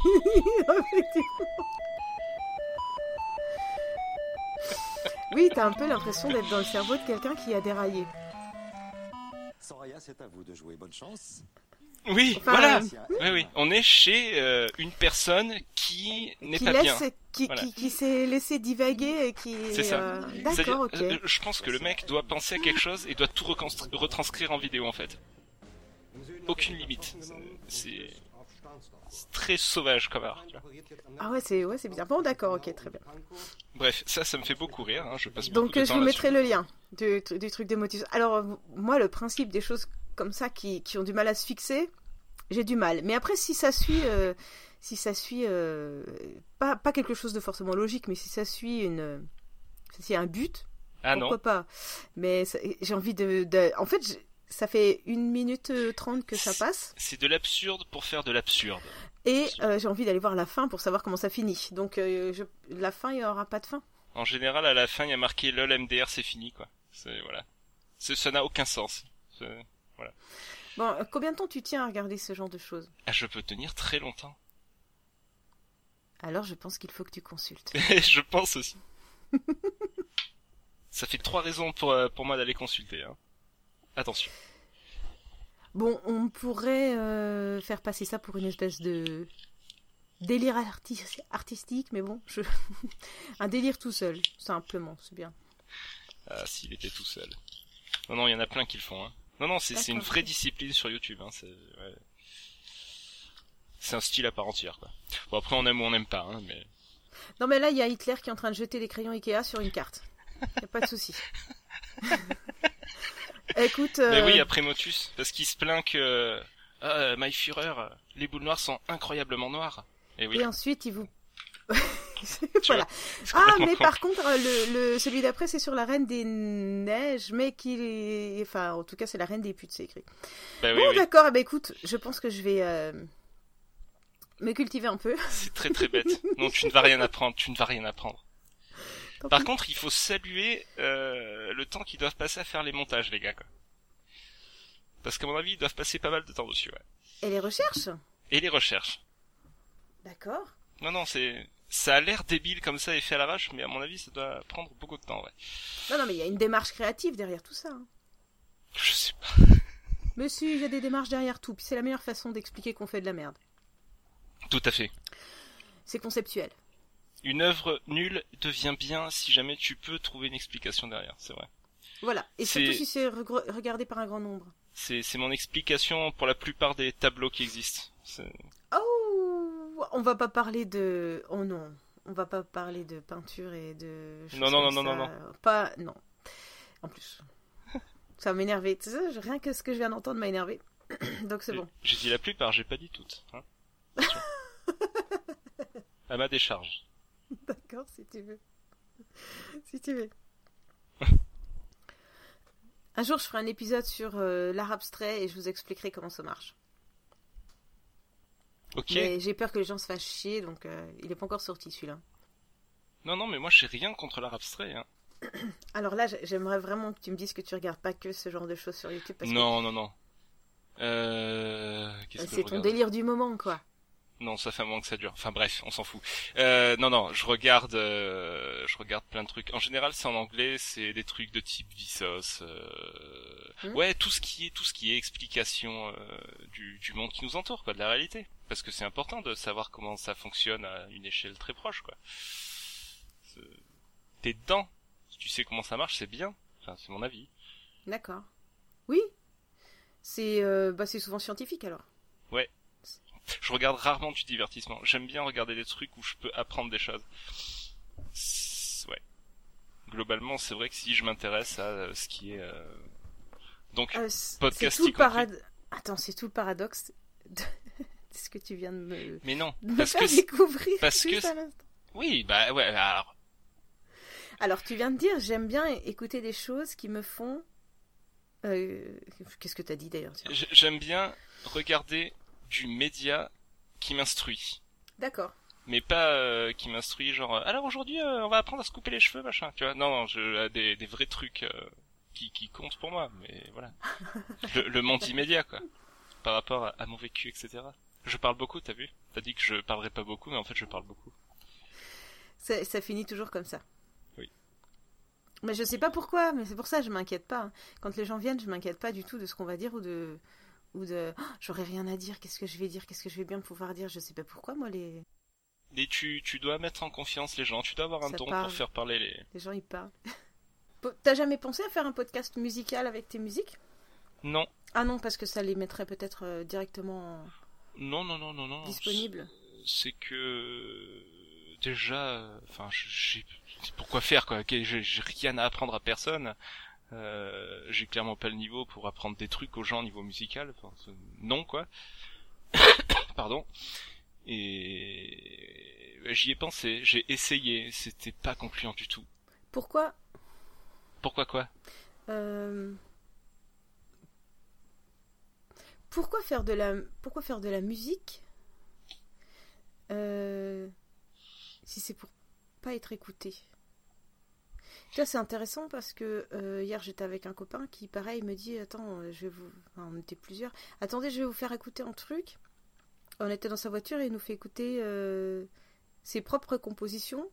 Oui, t'as un peu l'impression d'être dans le cerveau de quelqu'un qui a déraillé. Soraya, c'est à vous de jouer. Bonne chance. Oui, enfin, voilà. Euh... Oui, oui. On est chez euh, une personne qui n'est qui pas laisse, bien. Qui, voilà. qui, qui s'est laissé divaguer et qui. C'est ça. Euh... D'accord, ok. Euh, je pense que le mec doit penser à quelque chose et doit tout reconstru- retranscrire en vidéo en fait. Aucune limite. C'est, c'est très sauvage comme art. Tu vois. Ah ouais, c'est ouais, c'est bizarre. Bon, d'accord, ok, très bien. Bref, ça, ça me fait beaucoup rire. Hein. Je passe Donc beaucoup de je temps vous mettrai là-dessus. le lien du, du truc des Motus. Alors moi, le principe des choses comme ça qui, qui ont du mal à se fixer, j'ai du mal. Mais après, si ça suit, euh, si ça suit, euh, pas pas quelque chose de forcément logique, mais si ça suit une, s'il y a un but, ah, pourquoi non. pas. Mais ça, j'ai envie de, de en fait, j'ai, ça fait une minute trente que ça passe. C'est de l'absurde pour faire de l'absurde. Et euh, j'ai envie d'aller voir la fin pour savoir comment ça finit. Donc euh, je, la fin, il y aura pas de fin. En général, à la fin, il y a marqué lol M D R, c'est fini, quoi. C'est, voilà. C'est, ça n'a aucun sens. C'est, voilà. Bon, euh, combien de temps tu tiens à regarder ce genre de choses ? Ah, je peux tenir très longtemps. Alors, je pense qu'il faut que tu consultes. Je pense aussi. Ça fait trois raisons pour, pour moi d'aller consulter. Hein. Attention. Bon, on pourrait euh, faire passer ça pour une espèce de délire arti- artistique, mais bon, je... un délire tout seul, simplement, c'est bien. Ah, s'il était tout seul. Non, non, il y en a plein qui le font. Hein. Non, non, c'est, c'est une vraie discipline sur YouTube. Hein. C'est, ouais. c'est un style à part entière, quoi. Bon, après, on aime ou on n'aime pas, hein, mais... Non, mais là, il y a Hitler qui est en train de jeter des crayons Ikea sur une carte. Y a pas de souci. Écoute... Euh... Mais oui, après Motus, parce qu'il se plaint que... Ah, My Führer, les boules noires sont incroyablement noires. Et oui. Et ensuite, il vous... voilà. Ah, mais con. Par contre, le, le, celui d'après, c'est sur la Reine des Neiges, mais qui est... Enfin, en tout cas, c'est la Reine des Putes, c'est écrit. Bah, bon, oui, oui. d'accord, bah écoute, je pense que je vais euh, me cultiver un peu. C'est très très bête. Non, tu ne vas rien apprendre, tu ne vas rien apprendre. Tant Par pis. Contre, il faut saluer euh, le temps qu'ils doivent passer à faire les montages, les gars, quoi. Parce qu'à mon avis, ils doivent passer pas mal de temps dessus, ouais. Et les recherches ? Et les recherches. D'accord. Non, non, c'est... Ça a l'air débile comme ça et fait à l'arrache, mais à mon avis, ça doit prendre beaucoup de temps, ouais. Non, non, mais il y a une démarche créative derrière tout ça. Hein. Je sais pas. Mais si, il y a des démarches derrière tout, puis c'est la meilleure façon d'expliquer qu'on fait de la merde. Tout à fait. C'est conceptuel. Une œuvre nulle devient bien si jamais tu peux trouver une explication derrière, c'est vrai. Voilà, et c'est... surtout si c'est re- regardé par un grand nombre. C'est, c'est mon explication pour la plupart des tableaux qui existent. C'est... Oh, on va pas parler de... Oh non, on va pas parler de peinture et de... Non, non, non, non, non, non. Pas... Non. En plus, ça va m'énerver. Tu sais, rien que ce que je viens d'entendre m'a énervé. Donc c'est bon. J'ai dit la plupart, j'ai pas dit toutes. Hein. À ma décharge. D'accord, si tu veux. Si tu veux. Un jour, je ferai un épisode sur euh, l'art abstrait et je vous expliquerai comment ça marche. Ok. Mais j'ai peur que les gens se fassent chier, donc euh, il n'est pas encore sorti celui-là. Non, non, mais moi, j'ai rien contre l'art abstrait. Hein. Alors là, j'aimerais vraiment que tu me dises que tu regardes pas que ce genre de choses sur YouTube. Parce non, que... non, non. Euh... Qu'est-ce C'est que je ton regarde délire du moment, quoi. Non, ça fait un moment que ça dure. Enfin bref, on s'en fout. Euh, non, non, je regarde, euh, je regarde plein de trucs. En général, c'est en anglais, c'est des trucs de type Vsauce. Euh... Mmh. Ouais, tout ce qui est, tout ce qui est explication euh, du, du monde qui nous entoure, quoi, de la réalité. Parce que c'est important de savoir comment ça fonctionne à une échelle très proche, quoi. C'est... T'es dedans. Si tu sais comment ça marche, c'est bien. Enfin, c'est mon avis. D'accord. Oui. C'est, euh, bah, c'est souvent scientifique alors. Ouais. Je regarde rarement du divertissement. J'aime bien regarder des trucs où je peux apprendre des choses. C'est... Ouais. Globalement, c'est vrai que si je m'intéresse à ce qui est... Euh... Donc, euh, podcast c'est tout le parad... Attends, c'est tout le paradoxe de ce que tu viens de me, Mais non, de me parce faire que découvrir. Parce que... Oui, bah ouais, alors... Alors, tu viens de dire, j'aime bien écouter des choses qui me font... Euh... Qu'est-ce que t'as dit d'ailleurs? J'aime bien regarder... du média qui m'instruit. D'accord. Mais pas euh, qui m'instruit genre alors aujourd'hui euh, on va apprendre à se couper les cheveux machin, tu vois. Non non, je des des vrais trucs euh, qui qui comptent pour moi, mais voilà. le, le monde immédiat quoi. Par rapport à, à mon vécu et cetera. Je parle beaucoup, t'as vu? T'as dit que je parlerais pas beaucoup, mais en fait je parle beaucoup. Ça, ça finit toujours comme ça. Oui. Mais je sais pas pourquoi, mais c'est pour ça que je m'inquiète pas. Quand les gens viennent, je m'inquiète pas du tout de ce qu'on va dire ou de ou de oh, j'aurais rien à dire, qu'est-ce que je vais dire, qu'est-ce que je vais bien pouvoir dire, je sais pas pourquoi moi les Et tu tu dois mettre en confiance les gens, tu dois avoir un ça don parle. pour faire parler les les gens ils parlent. T'as jamais pensé à faire un podcast musical avec tes musiques? Non. Ah non, parce que ça les mettrait peut-être euh, directement en... Non non non non non. disponible. C'est, c'est que déjà enfin j'ai pourquoi faire quoi, j'ai, j'ai rien à apprendre à personne. Euh, j'ai clairement pas le niveau pour apprendre des trucs aux gens au niveau musical, enfin, non quoi. Pardon. Et j'y ai pensé, j'ai essayé, c'était pas concluant du tout. Pourquoi? Pourquoi quoi? Euh... Pourquoi faire de la pourquoi faire de la musique euh... si c'est pour pas être écouté? Tu vois, c'est intéressant parce que euh, hier j'étais avec un copain qui, pareil, me dit attends, je vais vous. Enfin, on était plusieurs. Attendez, je vais vous faire écouter un truc. On était dans sa voiture et il nous fait écouter euh, ses propres compositions.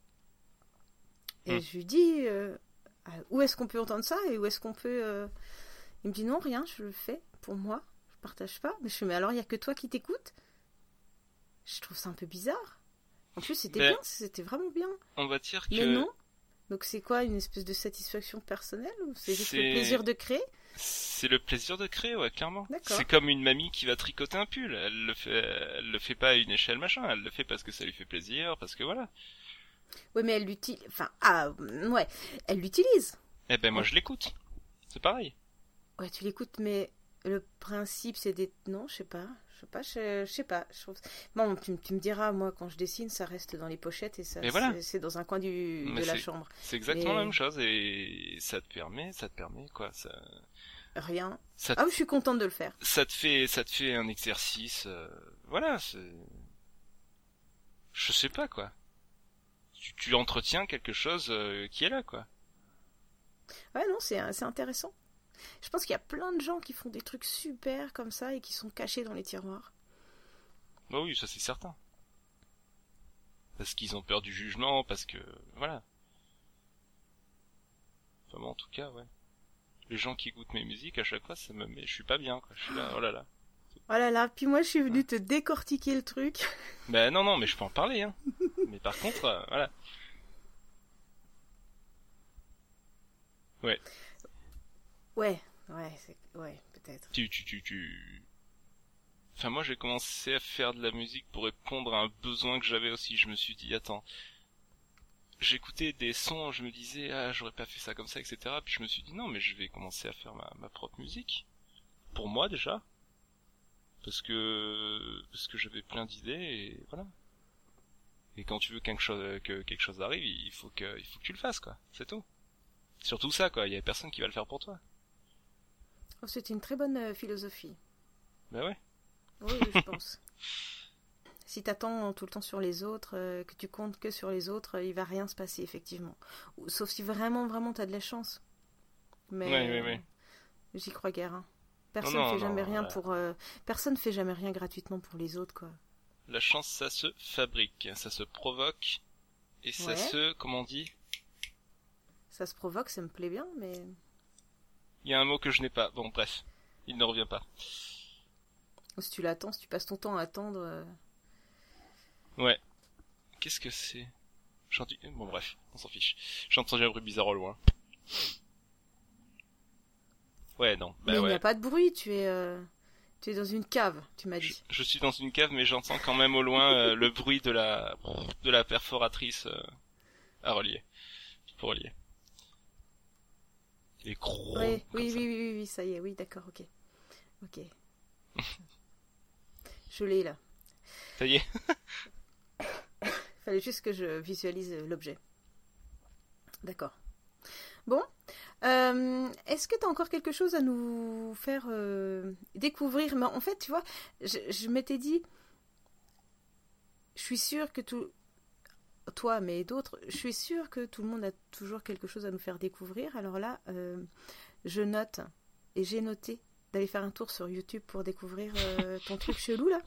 Et mmh. je lui dis euh, où est-ce qu'on peut entendre ça et où est-ce qu'on peut. Euh... Il me dit non, rien, je le fais pour moi, je partage pas. Mais je fais mais alors il y a que toi qui t'écoutes? Je trouve ça un peu bizarre. En plus, c'était ben, bien, c'était vraiment bien. On va dire que. Mais non. Donc c'est quoi, une espèce de satisfaction personnelle ou c'est juste c'est... le plaisir de créer? C'est le plaisir de créer, ouais, clairement. D'accord. C'est comme une mamie qui va tricoter un pull. Elle le fait, elle le fait pas à une échelle machin. Elle le fait parce que ça lui fait plaisir, parce que voilà. Oui, mais elle l'utilise. Enfin, ah, ouais, elle l'utilise. Eh ben moi je l'écoute. C'est pareil. Ouais, tu l'écoutes, mais le principe c'est des. Non, je sais pas. Je sais pas, je, je sais pas. Je trouve... Bon, tu, tu me diras, moi, quand je dessine, ça reste dans les pochettes et ça, Et voilà. c'est, c'est dans un coin du, Mais de la c'est- chambre. C'est exactement Et- la même chose et ça te permet, ça te permet quoi, ça, Rien. ça, Ah oui, je suis contente de le faire. ça te fait, ça te fait un exercice, euh, voilà, c'est, je sais pas quoi. Tu, tu entretiens quelque chose euh, qui est là quoi. Ouais, non, c'est, c'est intéressant. Je pense qu'il y a plein de gens qui font des trucs super comme ça et qui sont cachés dans les tiroirs. Bah oui, ça c'est certain. Parce qu'ils ont peur du jugement, parce que voilà. Enfin bon, en tout cas, ouais. Les gens qui écoutent mes musiques à chaque fois, ça me met, je suis pas bien quoi. Je suis là, oh là là. Oh là là, puis moi je suis venue te décortiquer le truc. Ben non non, mais je peux en parler hein. Mais par contre, euh, voilà. Ouais. Ouais, ouais, c'est... ouais, peut-être. Tu, tu, tu, tu... Enfin, moi, j'ai commencé à faire de la musique pour répondre à un besoin que j'avais aussi. Je me suis dit, attends, j'écoutais des sons, je me disais, ah, j'aurais pas fait ça comme ça, et cetera. Puis je me suis dit, non, mais je vais commencer à faire ma, ma propre musique. Pour moi, déjà. Parce que, parce que j'avais plein d'idées, et voilà. Et quand tu veux quelque chose, que quelque chose arrive, il faut que, il faut que tu le fasses, quoi. C'est tout. Surtout ça, quoi. Il y a personne qui va le faire pour toi. Oh, c'est une très bonne euh, philosophie. Ben ouais. Oui, oui, je pense. Si t'attends tout le temps sur les autres, euh, que tu comptes que sur les autres, euh, il va rien se passer, effectivement. Ou- Sauf si vraiment, vraiment t'as de la chance. Mais Ouais, ouais, ouais. euh, j'y crois guère. Hein. Personne Non, non, fait jamais non, rien ouais. pour... euh, Personne fait jamais rien gratuitement pour les autres, quoi. La chance, ça se fabrique, ça se provoque, et ça Ouais. se, comment on dit? Ça se provoque, ça me plaît bien, mais... Il y a un mot que je n'ai pas. Bon, bref, il ne revient pas. Si tu l'attends, si tu passes ton temps à attendre... euh, Ouais. Qu'est-ce que c'est? J'ai entendu... Bon, bref, on s'en fiche. J'ai entendu un bruit bizarre au loin. Ouais, non, bah mais il n'y ouais. a pas de bruit, tu es... euh, Tu es dans une cave, tu m'as Je, dit. je suis dans une cave, mais j'entends quand même au loin euh, le bruit de la de la perforatrice euh, à relier. Pour relier. Et gros. Oui, oui, oui, oui, oui, oui, ça y est, oui, d'accord, ok. Ok. Je l'ai là. Ça y est. Fallait juste que je visualise l'objet. D'accord. Bon. Euh, est-ce que tu as encore quelque chose à nous faire euh, découvrir? Mais en fait, tu vois, je, je m'étais dit, je suis sûre que tout, toi, mais d'autres, je suis sûre que tout le monde a toujours quelque chose à nous faire découvrir. Alors là, euh, je note, et j'ai noté d'aller faire un tour sur YouTube pour découvrir euh, ton truc chelou là.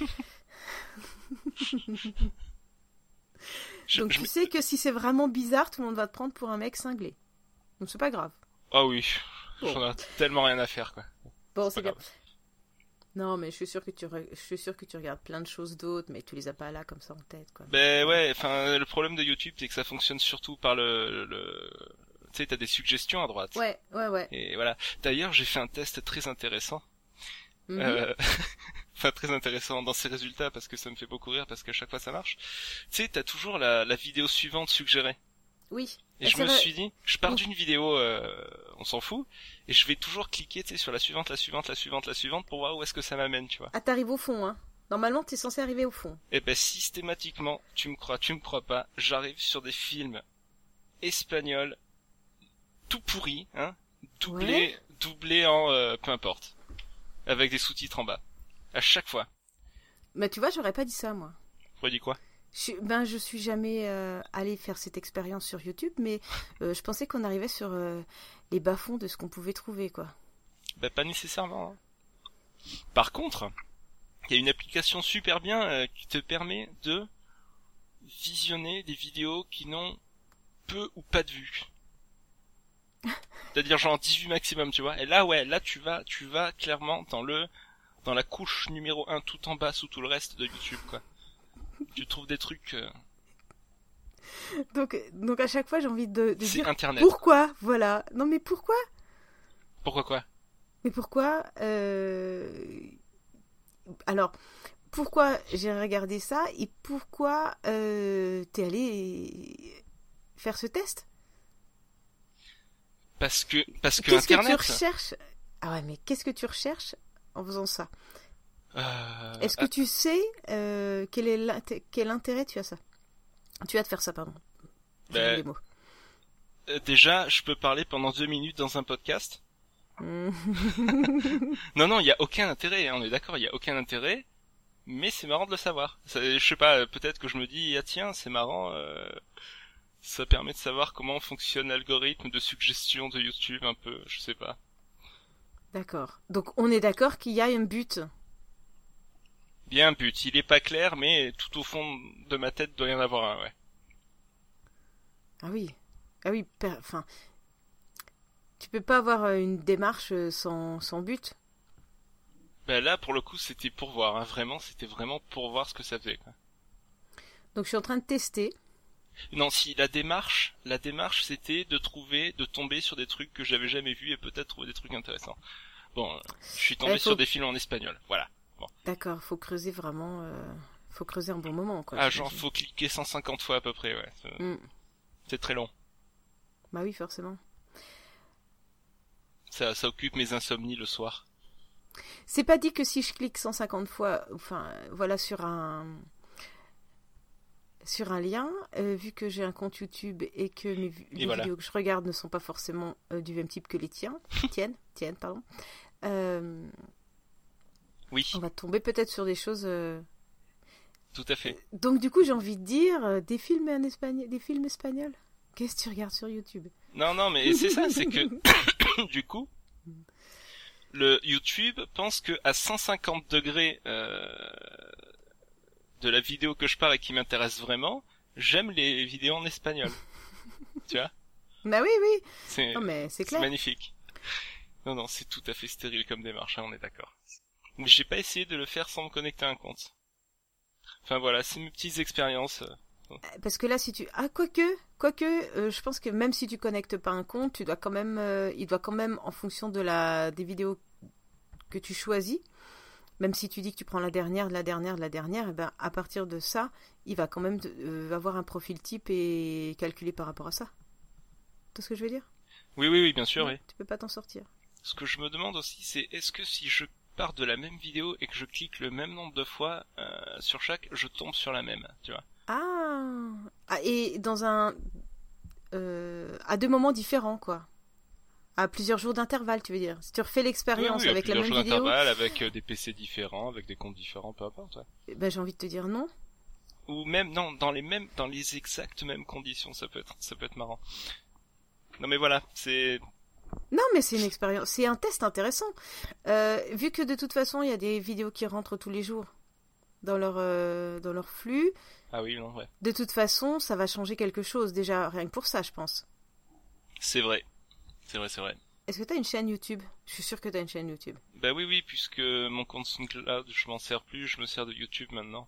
Je- Donc je tu me- sais que si c'est vraiment bizarre, tout le monde va te prendre pour un mec cinglé. Donc c'est pas grave. Ah oui. Bon. J'en ai tellement rien à faire, quoi. Bon, Pas c'est bien. grave. Non, mais je suis sûre que tu re- je suis sûre que tu regardes plein de choses d'autres, mais tu les as pas là comme ça en tête, quoi. Ben ouais, enfin, le problème de YouTube, c'est que ça fonctionne surtout par le... le... Tu sais, t'as des suggestions à droite. Ouais, ouais, ouais. Et voilà. D'ailleurs, j'ai fait un test très intéressant. Mhm. Euh... enfin, très intéressant dans ses résultats, parce que ça me fait beaucoup rire, parce qu'à chaque fois ça marche. Tu sais, t'as toujours la, la vidéo suivante suggérée. Oui. Et Ah, je c'est me vrai. suis dit, je pars Oui. d'une vidéo, euh, on s'en fout, et je vais toujours cliquer, tu sais, sur la suivante, la suivante, la suivante, la suivante, pour voir où est-ce que ça m'amène, tu vois. Ah, t'arrives au fond, hein. Normalement, t'es censé arriver au fond. Et ben systématiquement, tu me crois, tu me crois pas, j'arrive sur des films espagnols, tout pourris, hein, doublés, Ouais. doublés en, euh, peu importe, avec des sous-titres en bas, à chaque fois. Mais tu vois, j'aurais pas dit ça, moi. Tu dis quoi? Je, suis- ben, je suis jamais euh, allée faire cette expérience sur YouTube, mais euh, je pensais qu'on arrivait sur euh, les bas-fonds de ce qu'on pouvait trouver, quoi. Ben pas nécessairement. Hein. Par contre, il y a une application super bien euh, qui te permet de visionner des vidéos qui n'ont peu ou pas de vues. C'est-à-dire genre dix-huit maximum, tu vois. Et là, ouais, là tu vas, tu vas clairement dans le, dans la couche numéro un tout en bas sous tout le reste de YouTube, quoi. Tu trouves des trucs, euh, Donc, donc à chaque fois, j'ai envie de, de c'est dire Internet. pourquoi, voilà. Non, mais pourquoi? Pourquoi quoi? Mais pourquoi euh... Alors, pourquoi j'ai regardé ça et pourquoi euh, t'es allé faire ce test? Parce que parce que Qu'est-ce Internet. que tu recherches? Ah ouais, mais qu'est-ce que tu recherches en faisant ça? Euh... Est-ce que tu sais euh, quel est l'inté- quel intérêt tu as ça? Tu as de faire ça, pardon. J'ai Ben, les mots. euh, déjà, je peux parler pendant deux minutes dans un podcast. Mm. Non, non, il y a aucun intérêt. Hein, on est d'accord, il y a aucun intérêt. Mais c'est marrant de le savoir. Ça, je sais pas, peut-être que je me dis, ah tiens, c'est marrant. Euh... Ça permet de savoir comment fonctionne l'algorithme de suggestion de YouTube, un peu. Je sais pas. D'accord. Donc on est d'accord qu'il y a un but. Il y a un but. Il est pas clair, mais tout au fond de ma tête doit y en avoir un, ouais. Ah oui. Ah oui, per- enfin... Tu peux pas avoir euh, une démarche euh, sans, sans but. Ben là, pour le coup, c'était pour voir, hein. Vraiment, c'était vraiment pour voir ce que ça faisait, quoi. Donc je suis en train de tester. Non, si, la démarche, la démarche, c'était de trouver, de tomber sur des trucs que j'avais jamais vus et peut-être trouver des trucs intéressants. Bon, euh, je suis tombé Ouais, faut- sur des films en espagnol, voilà. Bon. D'accord, faut creuser vraiment... euh, Faut creuser un bon moment, quoi. Ah, genre, j'imagine. faut cliquer cent cinquante fois à peu près, ouais. C'est- Mm. C'est très long. Bah oui, forcément. Ça, ça occupe mes insomnies le soir. C'est pas dit que si je clique cent cinquante fois, enfin, euh, voilà, sur un... sur un lien, euh, vu que j'ai un compte YouTube et que mes vi- les voilà. vidéos que je regarde ne sont pas forcément euh, du même type que les tiens, tiennes, tiennes, pardon, euh, Oui, on va tomber peut-être sur des choses. euh, tout à fait. Donc du coup, j'ai envie de dire euh, des films en espagnol, des films espagnols. Qu'est-ce que tu regardes sur YouTube? Non, non, mais c'est ça, c'est que, du coup, le YouTube pense que à cent cinquante degrés euh, de la vidéo que je parle et qui m'intéresse vraiment, j'aime les vidéos en espagnol. Tu vois? Bah oui, oui. C'est Non mais c'est c'est clair. magnifique. Non, non, c'est tout à fait stérile comme démarche, hein, on est d'accord. Mais j'ai pas essayé de le faire sans me connecter à un compte. Enfin voilà, c'est mes petites expériences. Parce que là, si tu... Ah, quoique, quoique, euh, je pense que même si tu connectes pas un compte, tu dois quand même... euh, il doit quand même, en fonction de la... des vidéos que tu choisis, même si tu dis que tu prends la dernière, de la dernière, de la dernière, et ben, à partir de ça, il va quand même euh, avoir un profil type et calculé par rapport à ça. Tu vois ce que je veux dire? Oui, oui, oui, bien sûr, oui. Tu peux pas t'en sortir. Ce que je me demande aussi, c'est est-ce que si je pars de la même vidéo et que je clique le même nombre de fois euh, sur chaque, je tombe sur la même, tu vois? Ah, ah et dans un... euh, à deux moments différents, quoi. À plusieurs jours d'intervalle, tu veux dire. Si tu refais Oui, l'expérience oui, à avec la plusieurs même jours vidéo, d'intervalle, avec euh, des P C différents, avec des comptes différents, peu importe, ouais. eh ben, j'ai envie de te dire non. Ou même, non, dans les mêmes, dans les exactes mêmes conditions, ça peut être, ça peut être marrant. Non mais voilà, c'est... Non, mais c'est une expérience, c'est un test intéressant. Euh, vu que de toute façon, il y a des vidéos qui rentrent tous les jours dans leur, euh, dans leur flux, Ah oui, non, ouais. de toute façon, ça va changer quelque chose. Déjà, rien que pour ça, je pense. C'est vrai. C'est vrai, c'est vrai. Est-ce que tu as une chaîne YouTube? Je suis sûre que tu as une chaîne YouTube. Bah oui, oui, puisque mon compte SoundCloud, je m'en sers plus, je me sers de YouTube maintenant.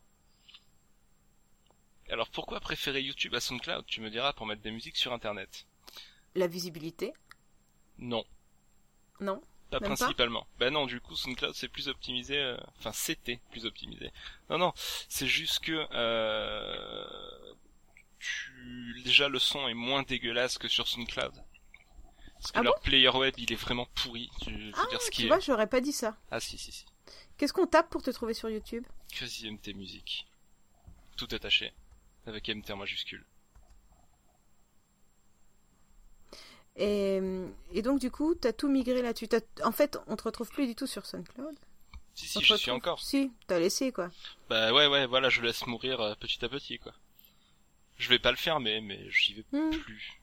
Alors pourquoi préférer YouTube à SoundCloud, tu me diras, pour mettre des musiques sur Internet? La visibilité? Non, Non? pas Même pas principalement. Bah non, du coup SoundCloud c'est plus optimisé, euh... enfin c'était plus optimisé. Non, non, c'est juste que euh... tu... déjà le son est moins dégueulasse que sur SoundCloud. Parce que Ah leur bon player web il est vraiment pourri, tu faut Ah, dire ce qui tu est. vois, j'aurais pas dit ça. Ah si, si, si. Qu'est-ce qu'on tape pour te trouver sur YouTube? Crazy M T Music. Tout attaché. Avec M T en majuscule. Et, et donc, du coup, t'as tout migré là-dessus. T'as- En fait, on te retrouve plus du tout sur SoundCloud. Si, On si, te j'y retrouve- suis encore. Si, t'as laissé, quoi. Bah ouais, ouais, voilà, je laisse mourir euh, petit à petit, quoi. Je vais pas le fermer, mais j'y vais Hmm. plus.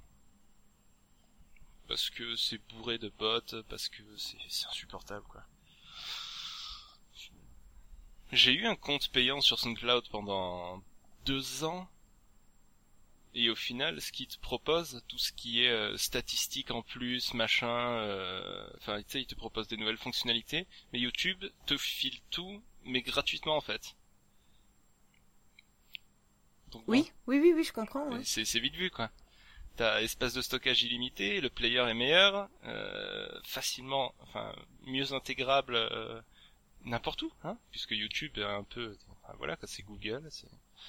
Parce que c'est bourré de bots, parce que c'est c'est insupportable, quoi. J'ai eu un compte payant sur SoundCloud pendant deux ans. Et au final, ce qu'ils te proposent, tout ce qui est euh, statistique en plus, machin, euh, enfin, tu sais, ils te proposent des nouvelles fonctionnalités, mais YouTube te file tout, mais gratuitement en fait. Donc, bon, Oui, oui, oui, oui, je comprends. Ouais. c'est c'est vite vu quoi. t'as espace de stockage illimité, le player est meilleur, euh, facilement, enfin mieux intégrable euh, n'importe où, hein, puisque YouTube est un peu, enfin, voilà, quand c'est Google, c'est...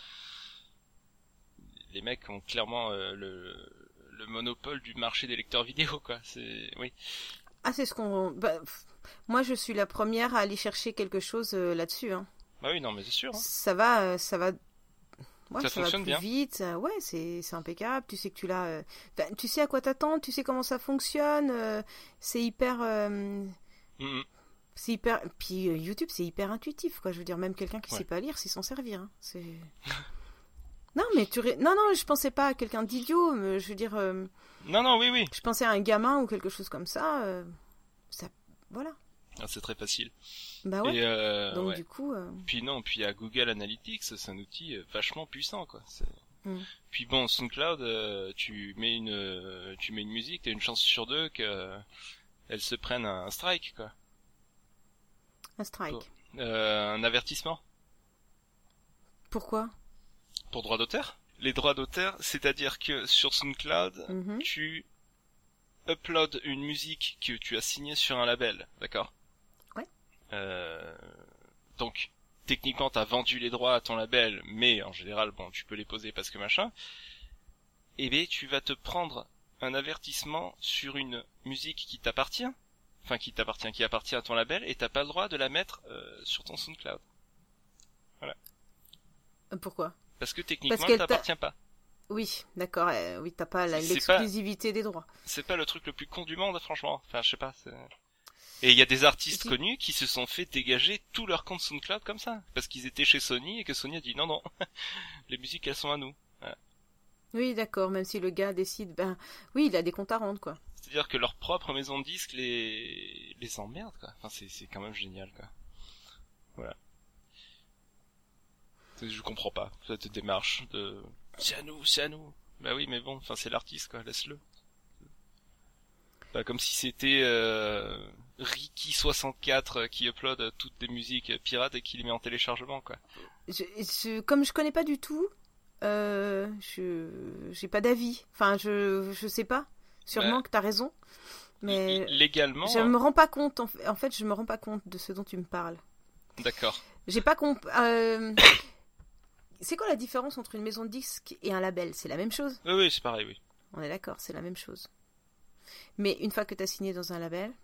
les mecs ont clairement euh, le, le monopole du marché des lecteurs vidéo, quoi. C'est, oui. Ah, c'est ce qu'on. Bah, moi, je suis la première à aller chercher quelque chose euh, là-dessus. Hein. Bah oui, non, mais c'est sûr. Hein. Ça va, euh, ça va. Ouais, ça, ça fonctionne va plus bien. vite. Euh, ouais, c'est c'est impeccable. Tu sais que tu l'as. Euh... Bah, tu sais à quoi t'attendre. Tu sais comment ça fonctionne. Euh, c'est hyper. Euh... Mm-hmm. C'est hyper. Puis euh, YouTube, c'est hyper intuitif, quoi. Je veux dire, même quelqu'un qui ouais. sait pas lire, c'est s'en servir. Hein. C'est. Non, mais tu. Non, non, je pensais pas à quelqu'un d'idiot. Mais je veux dire. Euh... Non, non, oui, oui. Je pensais à un gamin ou quelque chose comme ça. Euh... Ça. Voilà. Ah, c'est très facile. Bah ouais. Et euh, Donc ouais. du coup. Euh... Puis non, puis à Google Analytics, c'est un outil vachement puissant, quoi. C'est... Mm. Puis bon, SoundCloud, euh, tu mets une, euh, tu mets une musique, t'as une chance sur deux que euh, elle se prenne un strike, quoi. Un strike. Pour, euh, un avertissement. Pourquoi ? Pour droit d'auteur. Les droits d'auteur, c'est-à-dire que sur SoundCloud, mm-hmm. tu uploads une musique que tu as signée sur un label, d'accord ? Ouais. Euh, donc, techniquement, t'as vendu les droits à ton label, mais en général, bon, tu peux les poser parce que machin. Et bien, tu vas te prendre un avertissement sur une musique qui t'appartient, enfin qui t'appartient, qui appartient à ton label, et t'as pas le droit de la mettre euh, sur ton SoundCloud. Voilà. Pourquoi ? Parce que techniquement, Parce elle t'appartient pas. Oui, d'accord. Euh, oui, t'as pas la, c'est l'exclusivité pas... des droits. C'est pas le truc le plus con du monde, franchement. Enfin, je sais pas. C'est... Et il y a des artistes si. connus qui se sont fait dégager tout leur compte SoundCloud comme ça, parce qu'ils étaient chez Sony et que Sony a dit non, non, les musiques elles sont à nous. Voilà. Oui, d'accord. Même si le gars décide, ben oui, il a des comptes à rendre, quoi. C'est-à-dire que leur propre maison de disques les les emmerde, quoi. Enfin, c'est c'est quand même génial, quoi. Voilà. Je comprends pas cette démarche de c'est à nous, c'est à nous. Bah oui, mais bon, enfin c'est l'artiste, quoi, laisse-le. Pas comme si c'était euh, Ricky soixante-quatre qui upload toutes des musiques pirates et qui les met en téléchargement, quoi. Je, je, comme je connais pas du tout, euh, je j'ai pas d'avis. Enfin, je je sais pas. Sûrement bah, que t'as raison, mais légalement, je me rends pas compte. En fait, en fait, je me rends pas compte de ce dont tu me parles. D'accord. J'ai pas comp. Euh... C'est quoi la différence entre une maison de disques et un label ? C'est la même chose ? Oui, oui, c'est pareil, oui. On est d'accord, c'est la même chose. Mais une fois que tu as signé dans un label,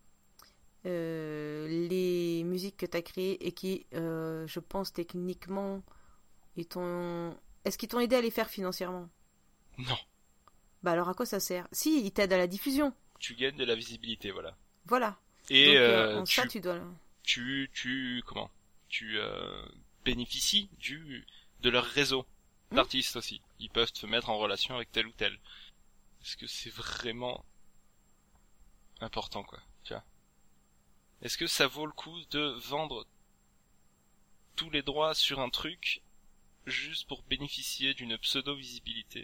euh, les musiques que tu as créées et qui, euh, je pense, techniquement, ils t'ont... est-ce qu'ils t'ont aidé à les faire financièrement ? Non. Bah alors à quoi ça sert ? Si, ils t'aident à la diffusion. Tu gagnes de la visibilité, voilà. Voilà. Et donc, euh, en tu, ça, tu dois... Tu, tu, comment ? Tu euh, bénéficies du... de leur réseau mmh. d'artistes aussi. Ils peuvent te mettre en relation avec tel ou tel. Est-ce que c'est vraiment important, quoi, tu vois ? Est-ce que ça vaut le coup de vendre tous les droits sur un truc juste pour bénéficier d'une pseudo-visibilité ?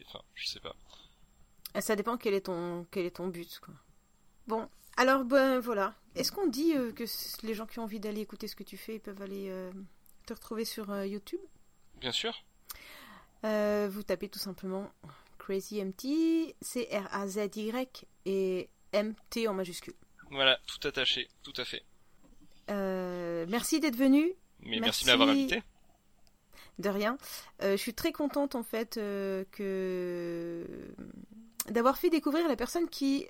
Enfin, je sais pas. Ça dépend quel est ton, quel est ton but, quoi. Bon, alors, ben voilà. Est-ce qu'on dit euh, que les gens qui ont envie d'aller écouter ce que tu fais, ils peuvent aller euh, te retrouver sur euh, YouTube ? Bien sûr. Euh, vous tapez tout simplement Crazy M T, C R A Z Y et M T en majuscule. Voilà, tout attaché, tout à fait. Euh, merci d'être venu. Mais merci, merci de m'avoir invité. De rien. Euh, je suis très contente en fait euh, que d'avoir fait découvrir la personne qui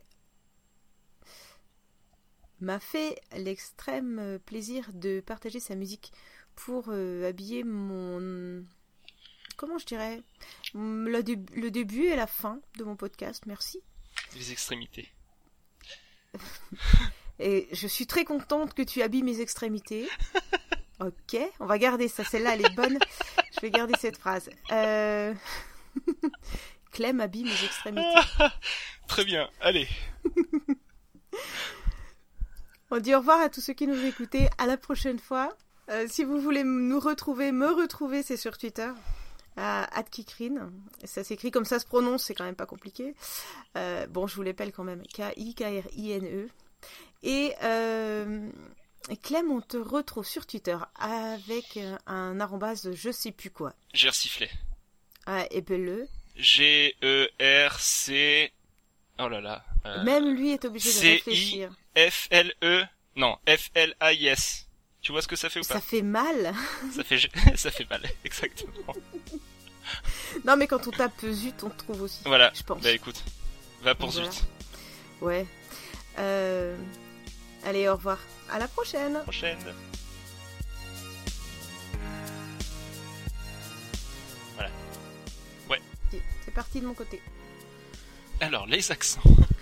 m'a fait l'extrême plaisir de partager sa musique pour euh, habiller mon... Comment je dirais le, dé... le début et la fin de mon podcast. Merci. Les extrémités. Et je suis très contente que tu habilles mes extrémités. Ok, on va garder ça. Celle-là, elle est bonne. Je vais garder cette phrase. Euh... Clem habille mes extrémités. Très bien, allez. On dit au revoir à tous ceux qui nous écoutaient. À la prochaine fois. Euh, si vous voulez nous retrouver, me retrouver, c'est sur Twitter. À @kikrine. Ça s'écrit comme ça se prononce, c'est quand même pas compliqué. Euh, bon, je vous l'appelle quand même. K I K R I N E. Et... Euh... Clem, on te retrouve sur Twitter avec un arrobase de je sais plus quoi. Gersiflet. Ah, épelle-le. G E R C... Oh là là. Euh... Même lui est obligé de réfléchir. C I F L E... Non, F L A I S. Tu vois ce que ça fait ou pas? Ça fait mal. Ça fait ça fait mal, exactement. Non mais quand on tape zut, on trouve aussi. Voilà. Je pense. Bah écoute, va pour voilà. zut. Ouais. Euh... Allez, au revoir. À la prochaine. À la prochaine. Voilà. Ouais. C'est parti de mon côté. Alors, les accents.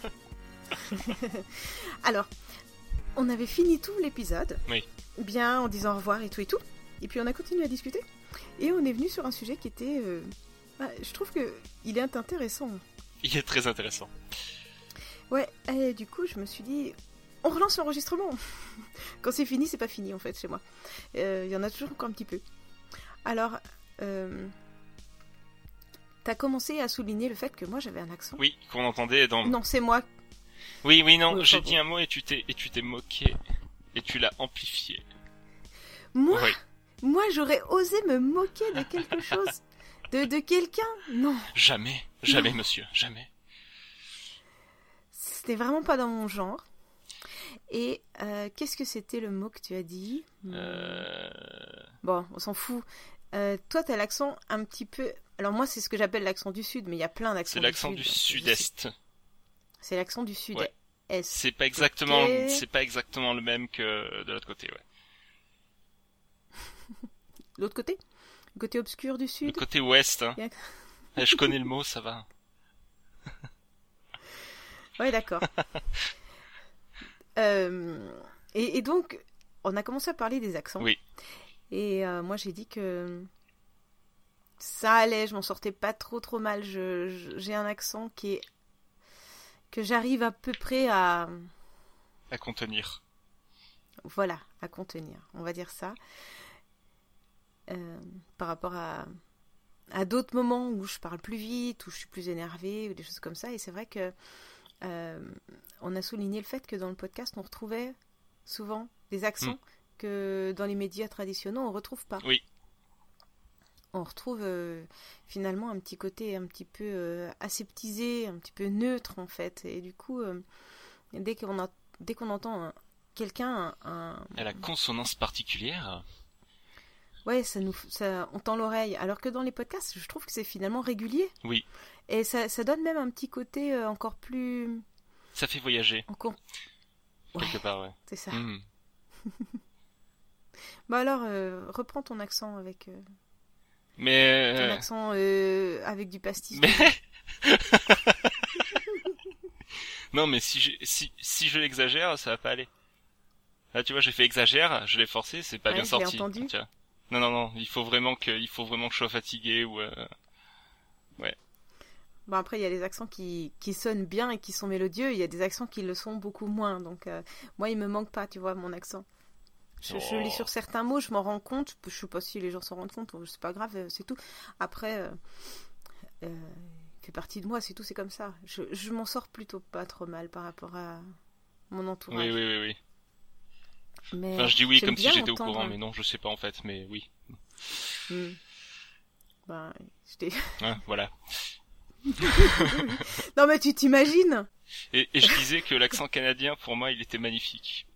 Alors, on avait fini tout l'épisode. Oui. Bien en disant au revoir et tout et tout. Et puis on a continué à discuter. Et on est venu sur un sujet qui était... Euh... Bah, je trouve que il est intéressant. Il est très intéressant. Ouais, et du coup, je me suis dit... On relance l'enregistrement. Quand c'est fini, c'est pas fini en fait chez moi. Il euh, y en a toujours encore un petit peu. Alors... Euh... T'as commencé à souligner le fait que moi j'avais un accent. Oui, qu'on entendait dans... Non, c'est moi. Oui, oui, non, oui, j'ai bon. dit un mot et tu t'es et tu t'es moqué. Et tu l'as amplifié. Moi oui. Moi, j'aurais osé me moquer de quelque chose. De, de quelqu'un. Non. Jamais. Jamais, non. monsieur. Jamais. C'était vraiment pas dans mon genre. Et euh, qu'est-ce que c'était le mot que tu as dit ? euh... Bon, on s'en fout. Euh, toi, t'as l'accent un petit peu... Alors moi, c'est ce que j'appelle l'accent du sud, mais il y a plein d'accents C'est l'accent du, du sud, sud-est. C'est l'accent du sud-est. Ouais. C'est pas exactement, okay. c'est pas exactement le même que de l'autre côté, ouais. L'autre côté ? Le côté obscur du sud ? Le côté ouest. Hein. A... Je connais le mot, ça va. Ouais, d'accord. euh, et, et donc, on a commencé à parler des accents. Oui. Et euh, moi, j'ai dit que ça allait, je m'en sortais pas trop trop mal. Je, je, j'ai un accent qui est que j'arrive à peu près à à contenir. Voilà, à contenir. On va dire ça. Euh, par rapport à à d'autres moments où je parle plus vite, où je suis plus énervée, ou des choses comme ça. Et c'est vrai que euh, on a souligné le fait que dans le podcast, on retrouvait souvent des accents mmh. que dans les médias traditionnels, on retrouve pas. Oui. On retrouve euh, finalement un petit côté un petit peu euh, aseptisé, un petit peu neutre en fait. Et du coup, euh, dès qu'on a, dès qu'on entend un, quelqu'un, un, un... à la consonance particulière. Ouais, ça nous, ça, on tend l'oreille. Alors que dans les podcasts, je trouve que c'est finalement régulier. Oui. Et ça, ça donne même un petit côté euh, encore plus. Ça fait voyager. Encore. Quelque ouais, part, ouais. C'est ça. Mmh. Bah alors, euh, reprends ton accent avec. Euh... Mais. Ton accent euh, avec du pastis. Mais. Non, mais si je, si, si je l'exagère, ça va pas aller. Là, tu vois, j'ai fait exagère, je l'ai forcé, c'est pas ouais, bien je sorti. l'ai entendu. Tu vois. Non, non, non, il faut vraiment que, il faut vraiment que je sois fatigué ou. Euh... Ouais. Bon, après, il y a des accents qui, qui sonnent bien et qui sont mélodieux. Il y a des accents qui le sont beaucoup moins. Donc, euh, moi, il me manque pas, tu vois, mon accent. Je, oh. je lis sur certains mots, je m'en rends compte. Je sais pas si les gens s'en rendent compte. C'est pas grave, c'est tout. Après, euh, euh, il fait partie de moi, c'est tout, c'est comme ça. Je, je m'en sors plutôt pas trop mal par rapport à mon entourage. Oui, oui, oui, oui. Mais enfin, je dis oui comme si j'étais entendre... au courant, mais non, je sais pas en fait, mais oui. Hmm. Ben, j'étais... Hein, voilà. Non mais tu t'imagines. Et, et je disais que l'accent canadien, pour moi, il était magnifique.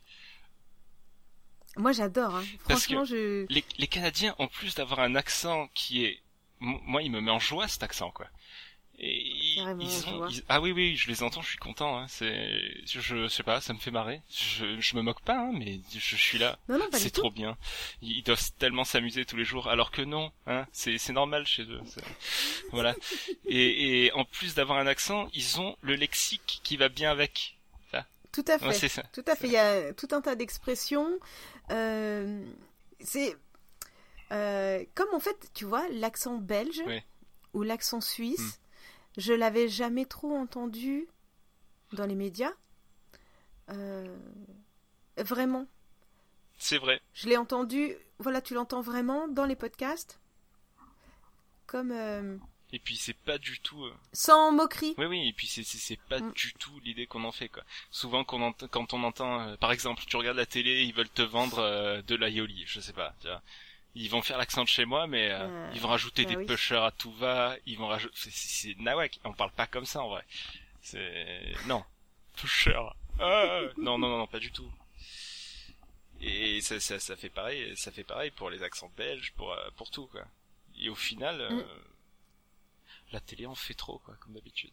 Moi j'adore, hein. Franchement, Parce que je... Les, les Canadiens, en plus d'avoir un accent qui est... Moi, il me met en joie, cet accent, quoi. Et ils ont, ils... Ah oui, oui, je les entends, je suis content. Hein. C'est, je, je sais pas, ça me fait marrer. Je, je me moque pas, hein, mais je, je suis là. Non, non, pas c'est trop bien. Ils doivent tellement s'amuser tous les jours, alors que non, hein, c'est, c'est normal chez eux. C'est... Voilà. Et, et en plus d'avoir un accent, ils ont le lexique qui va bien avec. Enfin, tout à fait. Ouais, c'est ça. Tout à fait. Il y a tout un tas d'expressions. Euh, c'est euh, comme en fait, tu vois, l'accent belge oui. ou l'accent suisse. Hmm. Je l'avais jamais trop entendu dans les médias. Euh, vraiment. C'est vrai. Je l'ai entendu, voilà, tu l'entends vraiment dans les podcasts. Comme... Euh, et puis c'est pas du tout... Euh... Sans moquerie. Oui, oui, et puis c'est, c'est, c'est pas mm. du tout l'idée qu'on en fait, quoi. Souvent, quand on entend, quand on entend euh, par exemple, tu regardes la télé, ils veulent te vendre euh, de l'aïoli, je sais pas, tu vois. Ils vont faire l'accent de chez moi, mais euh, euh, ils vont rajouter bah des oui. pushers à tout va. Ils vont rajouter. C'est, c'est, c'est nawak. On parle pas comme ça en vrai. C'est non. Pusher. Ah non non non non pas du tout. Et ça ça ça fait pareil. Ça fait pareil pour les accents belges, pour euh, pour tout quoi. Et au final, euh, mm. la télé en fait trop quoi, comme d'habitude.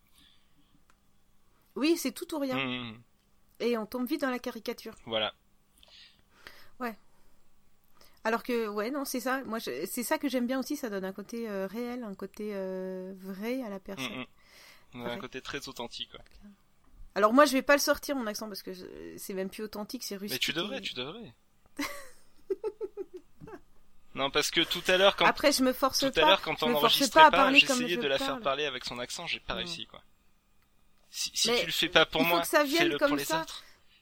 Oui, c'est tout ou rien. Mmh. Et on tombe vite dans la caricature. Voilà. Ouais. Alors que, ouais, non, c'est ça. Moi, je, c'est ça que j'aime bien aussi. Ça donne un côté euh, réel, un côté euh, vrai à la personne. Mmh. Ouais, un côté très authentique. Ouais. Alors moi, je vais pas le sortir mon accent parce que je, c'est même plus authentique, c'est rustique. Mais tu devrais, et... tu devrais. Non, parce que tout à l'heure, quand après, je me force tout pas. à l'heure, quand on enregistrait pas, pas j'essayais de la faire parler avec son accent, j'ai pas mmh. réussi, quoi. Si, si tu le fais pas pour moi, fais-le pour les ça. autres.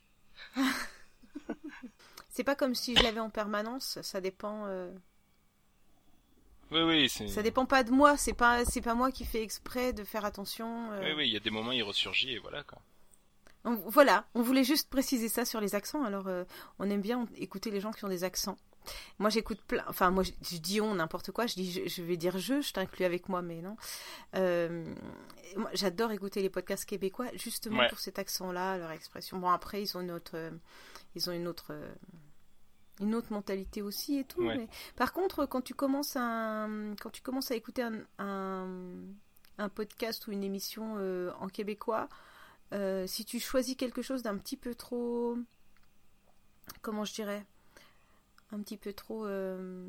C'est pas comme si je l'avais en permanence, ça dépend. Euh... Oui, oui, c'est. Ça dépend pas de moi, c'est pas, c'est pas moi qui fais exprès de faire attention. Euh... Oui, oui, il y a des moments il ressurgit et voilà quoi. On, voilà, on voulait juste préciser ça sur les accents. Alors, euh, on aime bien écouter les gens qui ont des accents. Moi, j'écoute plein. Enfin, moi, je, je dis on n'importe quoi. Je dis, je, je vais dire je. Je t'inclus avec moi, mais non. Euh, moi, j'adore écouter les podcasts québécois justement ouais. pour cet accent-là, leur expression. Bon, après, ils ont une autre, euh, ils ont une autre, euh, une autre mentalité aussi et tout. Ouais. Mais par contre, quand tu commences à, quand tu commences à écouter un, un, un podcast ou une émission euh, en québécois, euh, si tu choisis quelque chose d'un petit peu trop, comment je dirais. un petit peu trop euh,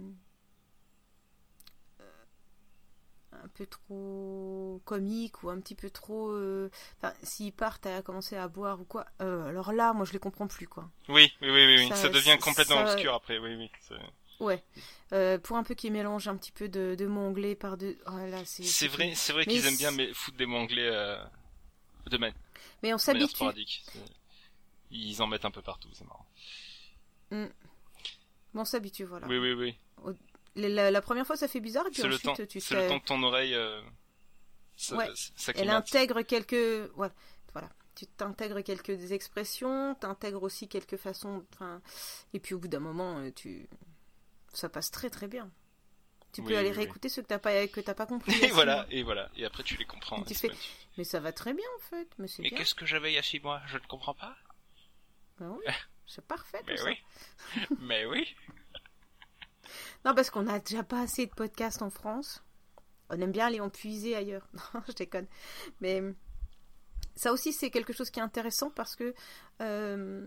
un peu trop comique ou un petit peu trop euh, enfin s'ils partent à commencer à boire ou quoi euh, alors là moi je les comprends plus quoi. Oui oui oui oui ça, ça devient complètement ça... obscur après oui oui c'est... ouais euh, pour un peu qu'ils mélangent un petit peu de, de mots anglais par deux oh, là, c'est, c'est, c'est vrai cool. C'est vrai mais qu'ils aiment bien mais foutre des mots anglais euh, de man... mais on s'habitue. Ils en mettent un peu partout, c'est marrant. mm. Bon, on s'habitue, voilà. Oui, oui, oui. Au... La, la première fois, ça fait bizarre, et puis c'est ensuite, le temps, tu c'est sais... le temps que ton oreille euh, ça, ouais. ça elle intègre quelques... Ouais, voilà. Tu t'intègres quelques expressions, t'intègres aussi quelques façons... Enfin... Et puis, au bout d'un moment, tu... ça passe très, très bien. Tu peux oui, aller oui, réécouter oui. ceux que t'as pas, que t'as pas compris. Et voilà, et voilà. Et après, tu les comprends. Tu fais... Mais ça va très bien, en fait. Mais, c'est mais bien. Qu'est-ce que j'avais il y a six mois ? Je ne comprends pas. Ben oui, c'est parfait, tout mais ça. Oui. Mais oui. Non, parce qu'on a déjà pas assez de podcasts en France. On aime bien aller en puiser ailleurs. Non, je déconne. Mais ça aussi, c'est quelque chose qui est intéressant parce que euh,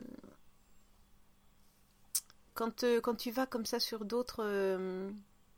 quand, euh, quand tu vas comme ça sur d'autres euh,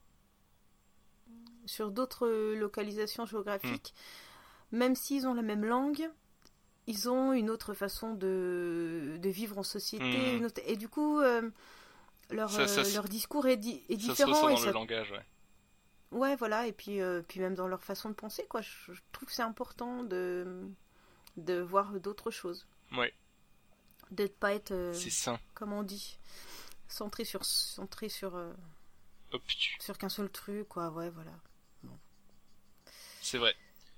sur d'autres localisations géographiques, mmh. même s'ils ont la même langue, ils ont une autre façon de, de vivre en société. Mmh. Une autre... Et du coup... Euh, Leur, ça, ça, euh, leur discours est, di- est différent. Ça se ressent et dans ça... le langage, ouais. Ouais, voilà, et puis, euh, puis même dans leur façon de penser, quoi. Je, je trouve que c'est important de, de voir d'autres choses. Ouais. De ne pas être, euh, c'est sain. Comme on dit, centré sur, centré sur, euh, Hop, tu... sur qu'un seul truc, quoi. Ouais, voilà. Bon. C'est vrai.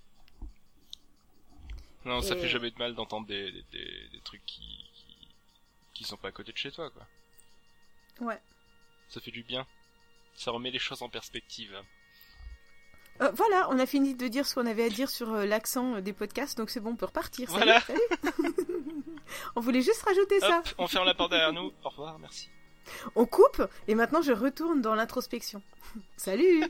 Non, et... ça fait jamais de mal d'entendre des, des, des, des trucs qui, qui, qui sont pas à côté de chez toi, quoi. Ouais. Ça fait du bien. Ça remet les choses en perspective. Euh, voilà, on a fini de dire ce qu'on avait à dire sur euh, l'accent euh, des podcasts, donc c'est bon, on peut repartir. Voilà. Salut, salut. On voulait juste rajouter Hop, ça. On ferme la porte derrière nous. Au revoir, merci. On coupe, et maintenant je retourne dans l'introspection. Salut.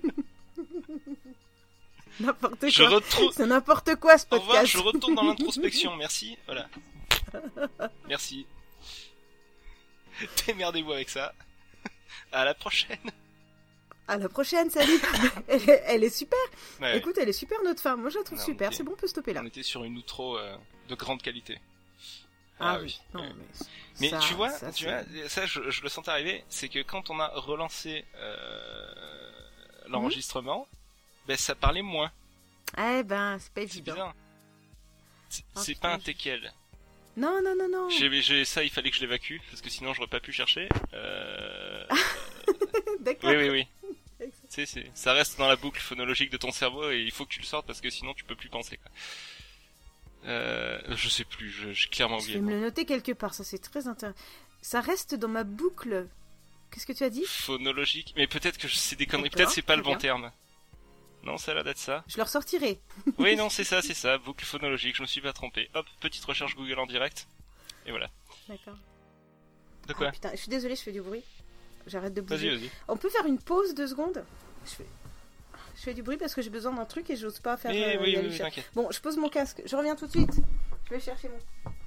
N'importe quoi. Je retrouve... C'est n'importe quoi ce podcast. Au revoir, je retourne dans l'introspection, merci. Voilà. Merci. Démerdez-vous avec ça. À la prochaine. À la prochaine, salut. elle, est, elle est super. Ouais. Écoute, elle est super notre femme. Moi, je la trouve non, super. Était... C'est bon, on peut stopper là. On était sur une outro euh, de grande qualité. Ah, ah oui. Non, mais mais ça, tu vois, ça, tu vois, ça, je, je le sentais arriver. C'est que quand on a relancé euh, l'enregistrement, mmh. ben ça parlait moins. Eh ben, c'est pas c'est évident. Bizarre. C'est, oh, c'est pas un teckel. Non, non, non, non. J'ai, j'ai, ça, il fallait que je l'évacue, parce que sinon j'aurais pas pu chercher. Euh... D'accord. Oui, oui, oui. Tu sais, c'est, ça reste dans la boucle phonologique de ton cerveau et il faut que tu le sortes parce que sinon tu peux plus penser, quoi. Euh, je sais plus, je, j'ai clairement oublié. Je vais me le noter quelque part, ça c'est très intéressant. Ça reste dans ma boucle Qu'est-ce que tu as dit? Phonologique. Mais peut-être que c'est des conneries. D'accord, Peut-être c'est pas le très bon bien. terme. Non, ça a l'air d'être ça. Je le ressortirai. Oui, non, c'est ça, c'est ça. Boucle phonologique, je me suis pas trompé. Hop, petite recherche Google en direct. Et voilà. D'accord. De quoi? Ah, putain, je suis désolée, je fais du bruit. J'arrête de bouger. Vas-y, vas-y. On peut faire une pause deux secondes? Je fais... je fais du bruit parce que j'ai besoin d'un truc et j'ose pas faire... Mais euh, oui, y aller oui, oui, chercher. t'inquiète. Bon, je pose mon casque. Je reviens tout de suite. Je vais chercher mon...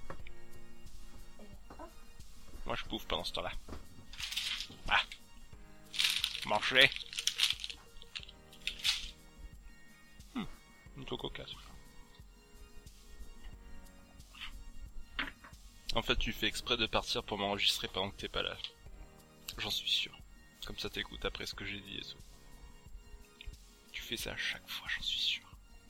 Moi, je bouffe pendant ce temps-là. Ah. Manger. Hmm. Une coco casse. En fait, tu fais exprès de partir pour m'enregistrer pendant que t'es pas là. J'en suis sûr. Comme ça, t'écoutes après ce que j'ai dit et tout. Tu fais ça à chaque fois, j'en suis sûr.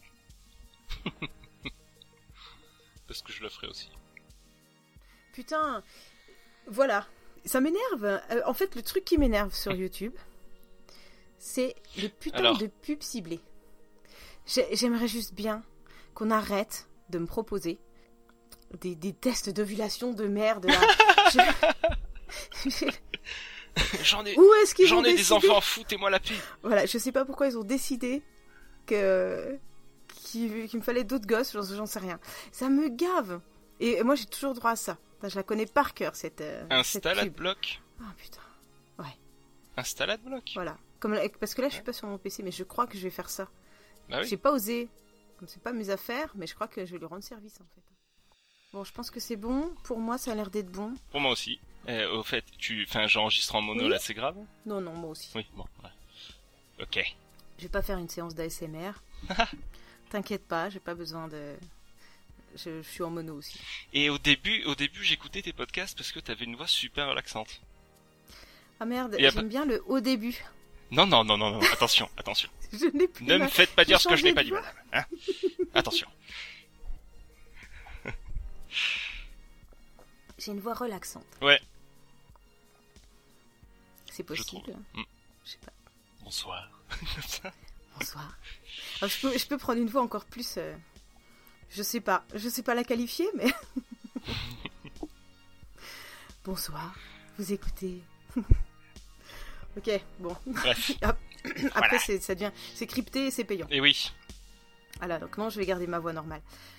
Parce que je le ferai aussi. Putain, voilà. Ça m'énerve. Euh, en fait, le truc qui m'énerve sur YouTube, c'est les putains Alors. de pubs ciblées. J'ai- J'aimerais juste bien qu'on arrête de me proposer des, des tests d'ovulation de merde. Là. Je- je- J'en ai, Où est-ce qu'ils j'en ont ai des décidé enfants, foutez-moi la paix. Voilà, je sais pas pourquoi ils ont décidé que qu'il qu'il me fallait d'autres gosses, j'en j'en sais rien. Ça me gave. Et moi, j'ai toujours droit à ça. Enfin, je la connais par cœur, cette, euh, cette Insta pub. bloc. Ah putain. Insta bloc. Voilà. Comme, la- parce que là, je suis pas sur mon P C, mais je crois que je vais faire ça. Bah oui. J'ai pas osé. Comme c'est pas mes affaires, mais je crois que je vais lui rendre service en fait. Bon, je pense que c'est bon. Pour moi, ça a l'air d'être bon. Pour moi aussi. Euh, au fait, tu, enfin, j'enregistre en mono Oui. là, c'est grave? Non, non, moi aussi. Oui, bon, ouais. Ok. Je vais pas faire une séance d'A S M R. T'inquiète pas, j'ai pas besoin de. Je, je suis en mono aussi. Et au début, au début, j'écoutais tes podcasts parce que t'avais une voix super relaxante. Ah merde, Et à- j'aime bien le au début. Non, non, non, non, non, attention, attention. Je n'ai plus. Ne ma- me faites pas J'ai dire ce que je n'ai changé pas de dit, voix. madame. Hein. Attention. J'ai une voix relaxante. Ouais, C'est possible. trouve. Mm. Je sais pas. bonsoir. Bonsoir. Alors, je, peux, je peux prendre une voix encore plus. euh, Je sais pas. Je sais pas la qualifier, mais. Bonsoir. Vous écoutez. Ok, bon. Bref. Après, Voilà. c'est, ça devient. C'est crypté et c'est payant. Et oui. Voilà, donc non, je vais garder ma voix normale.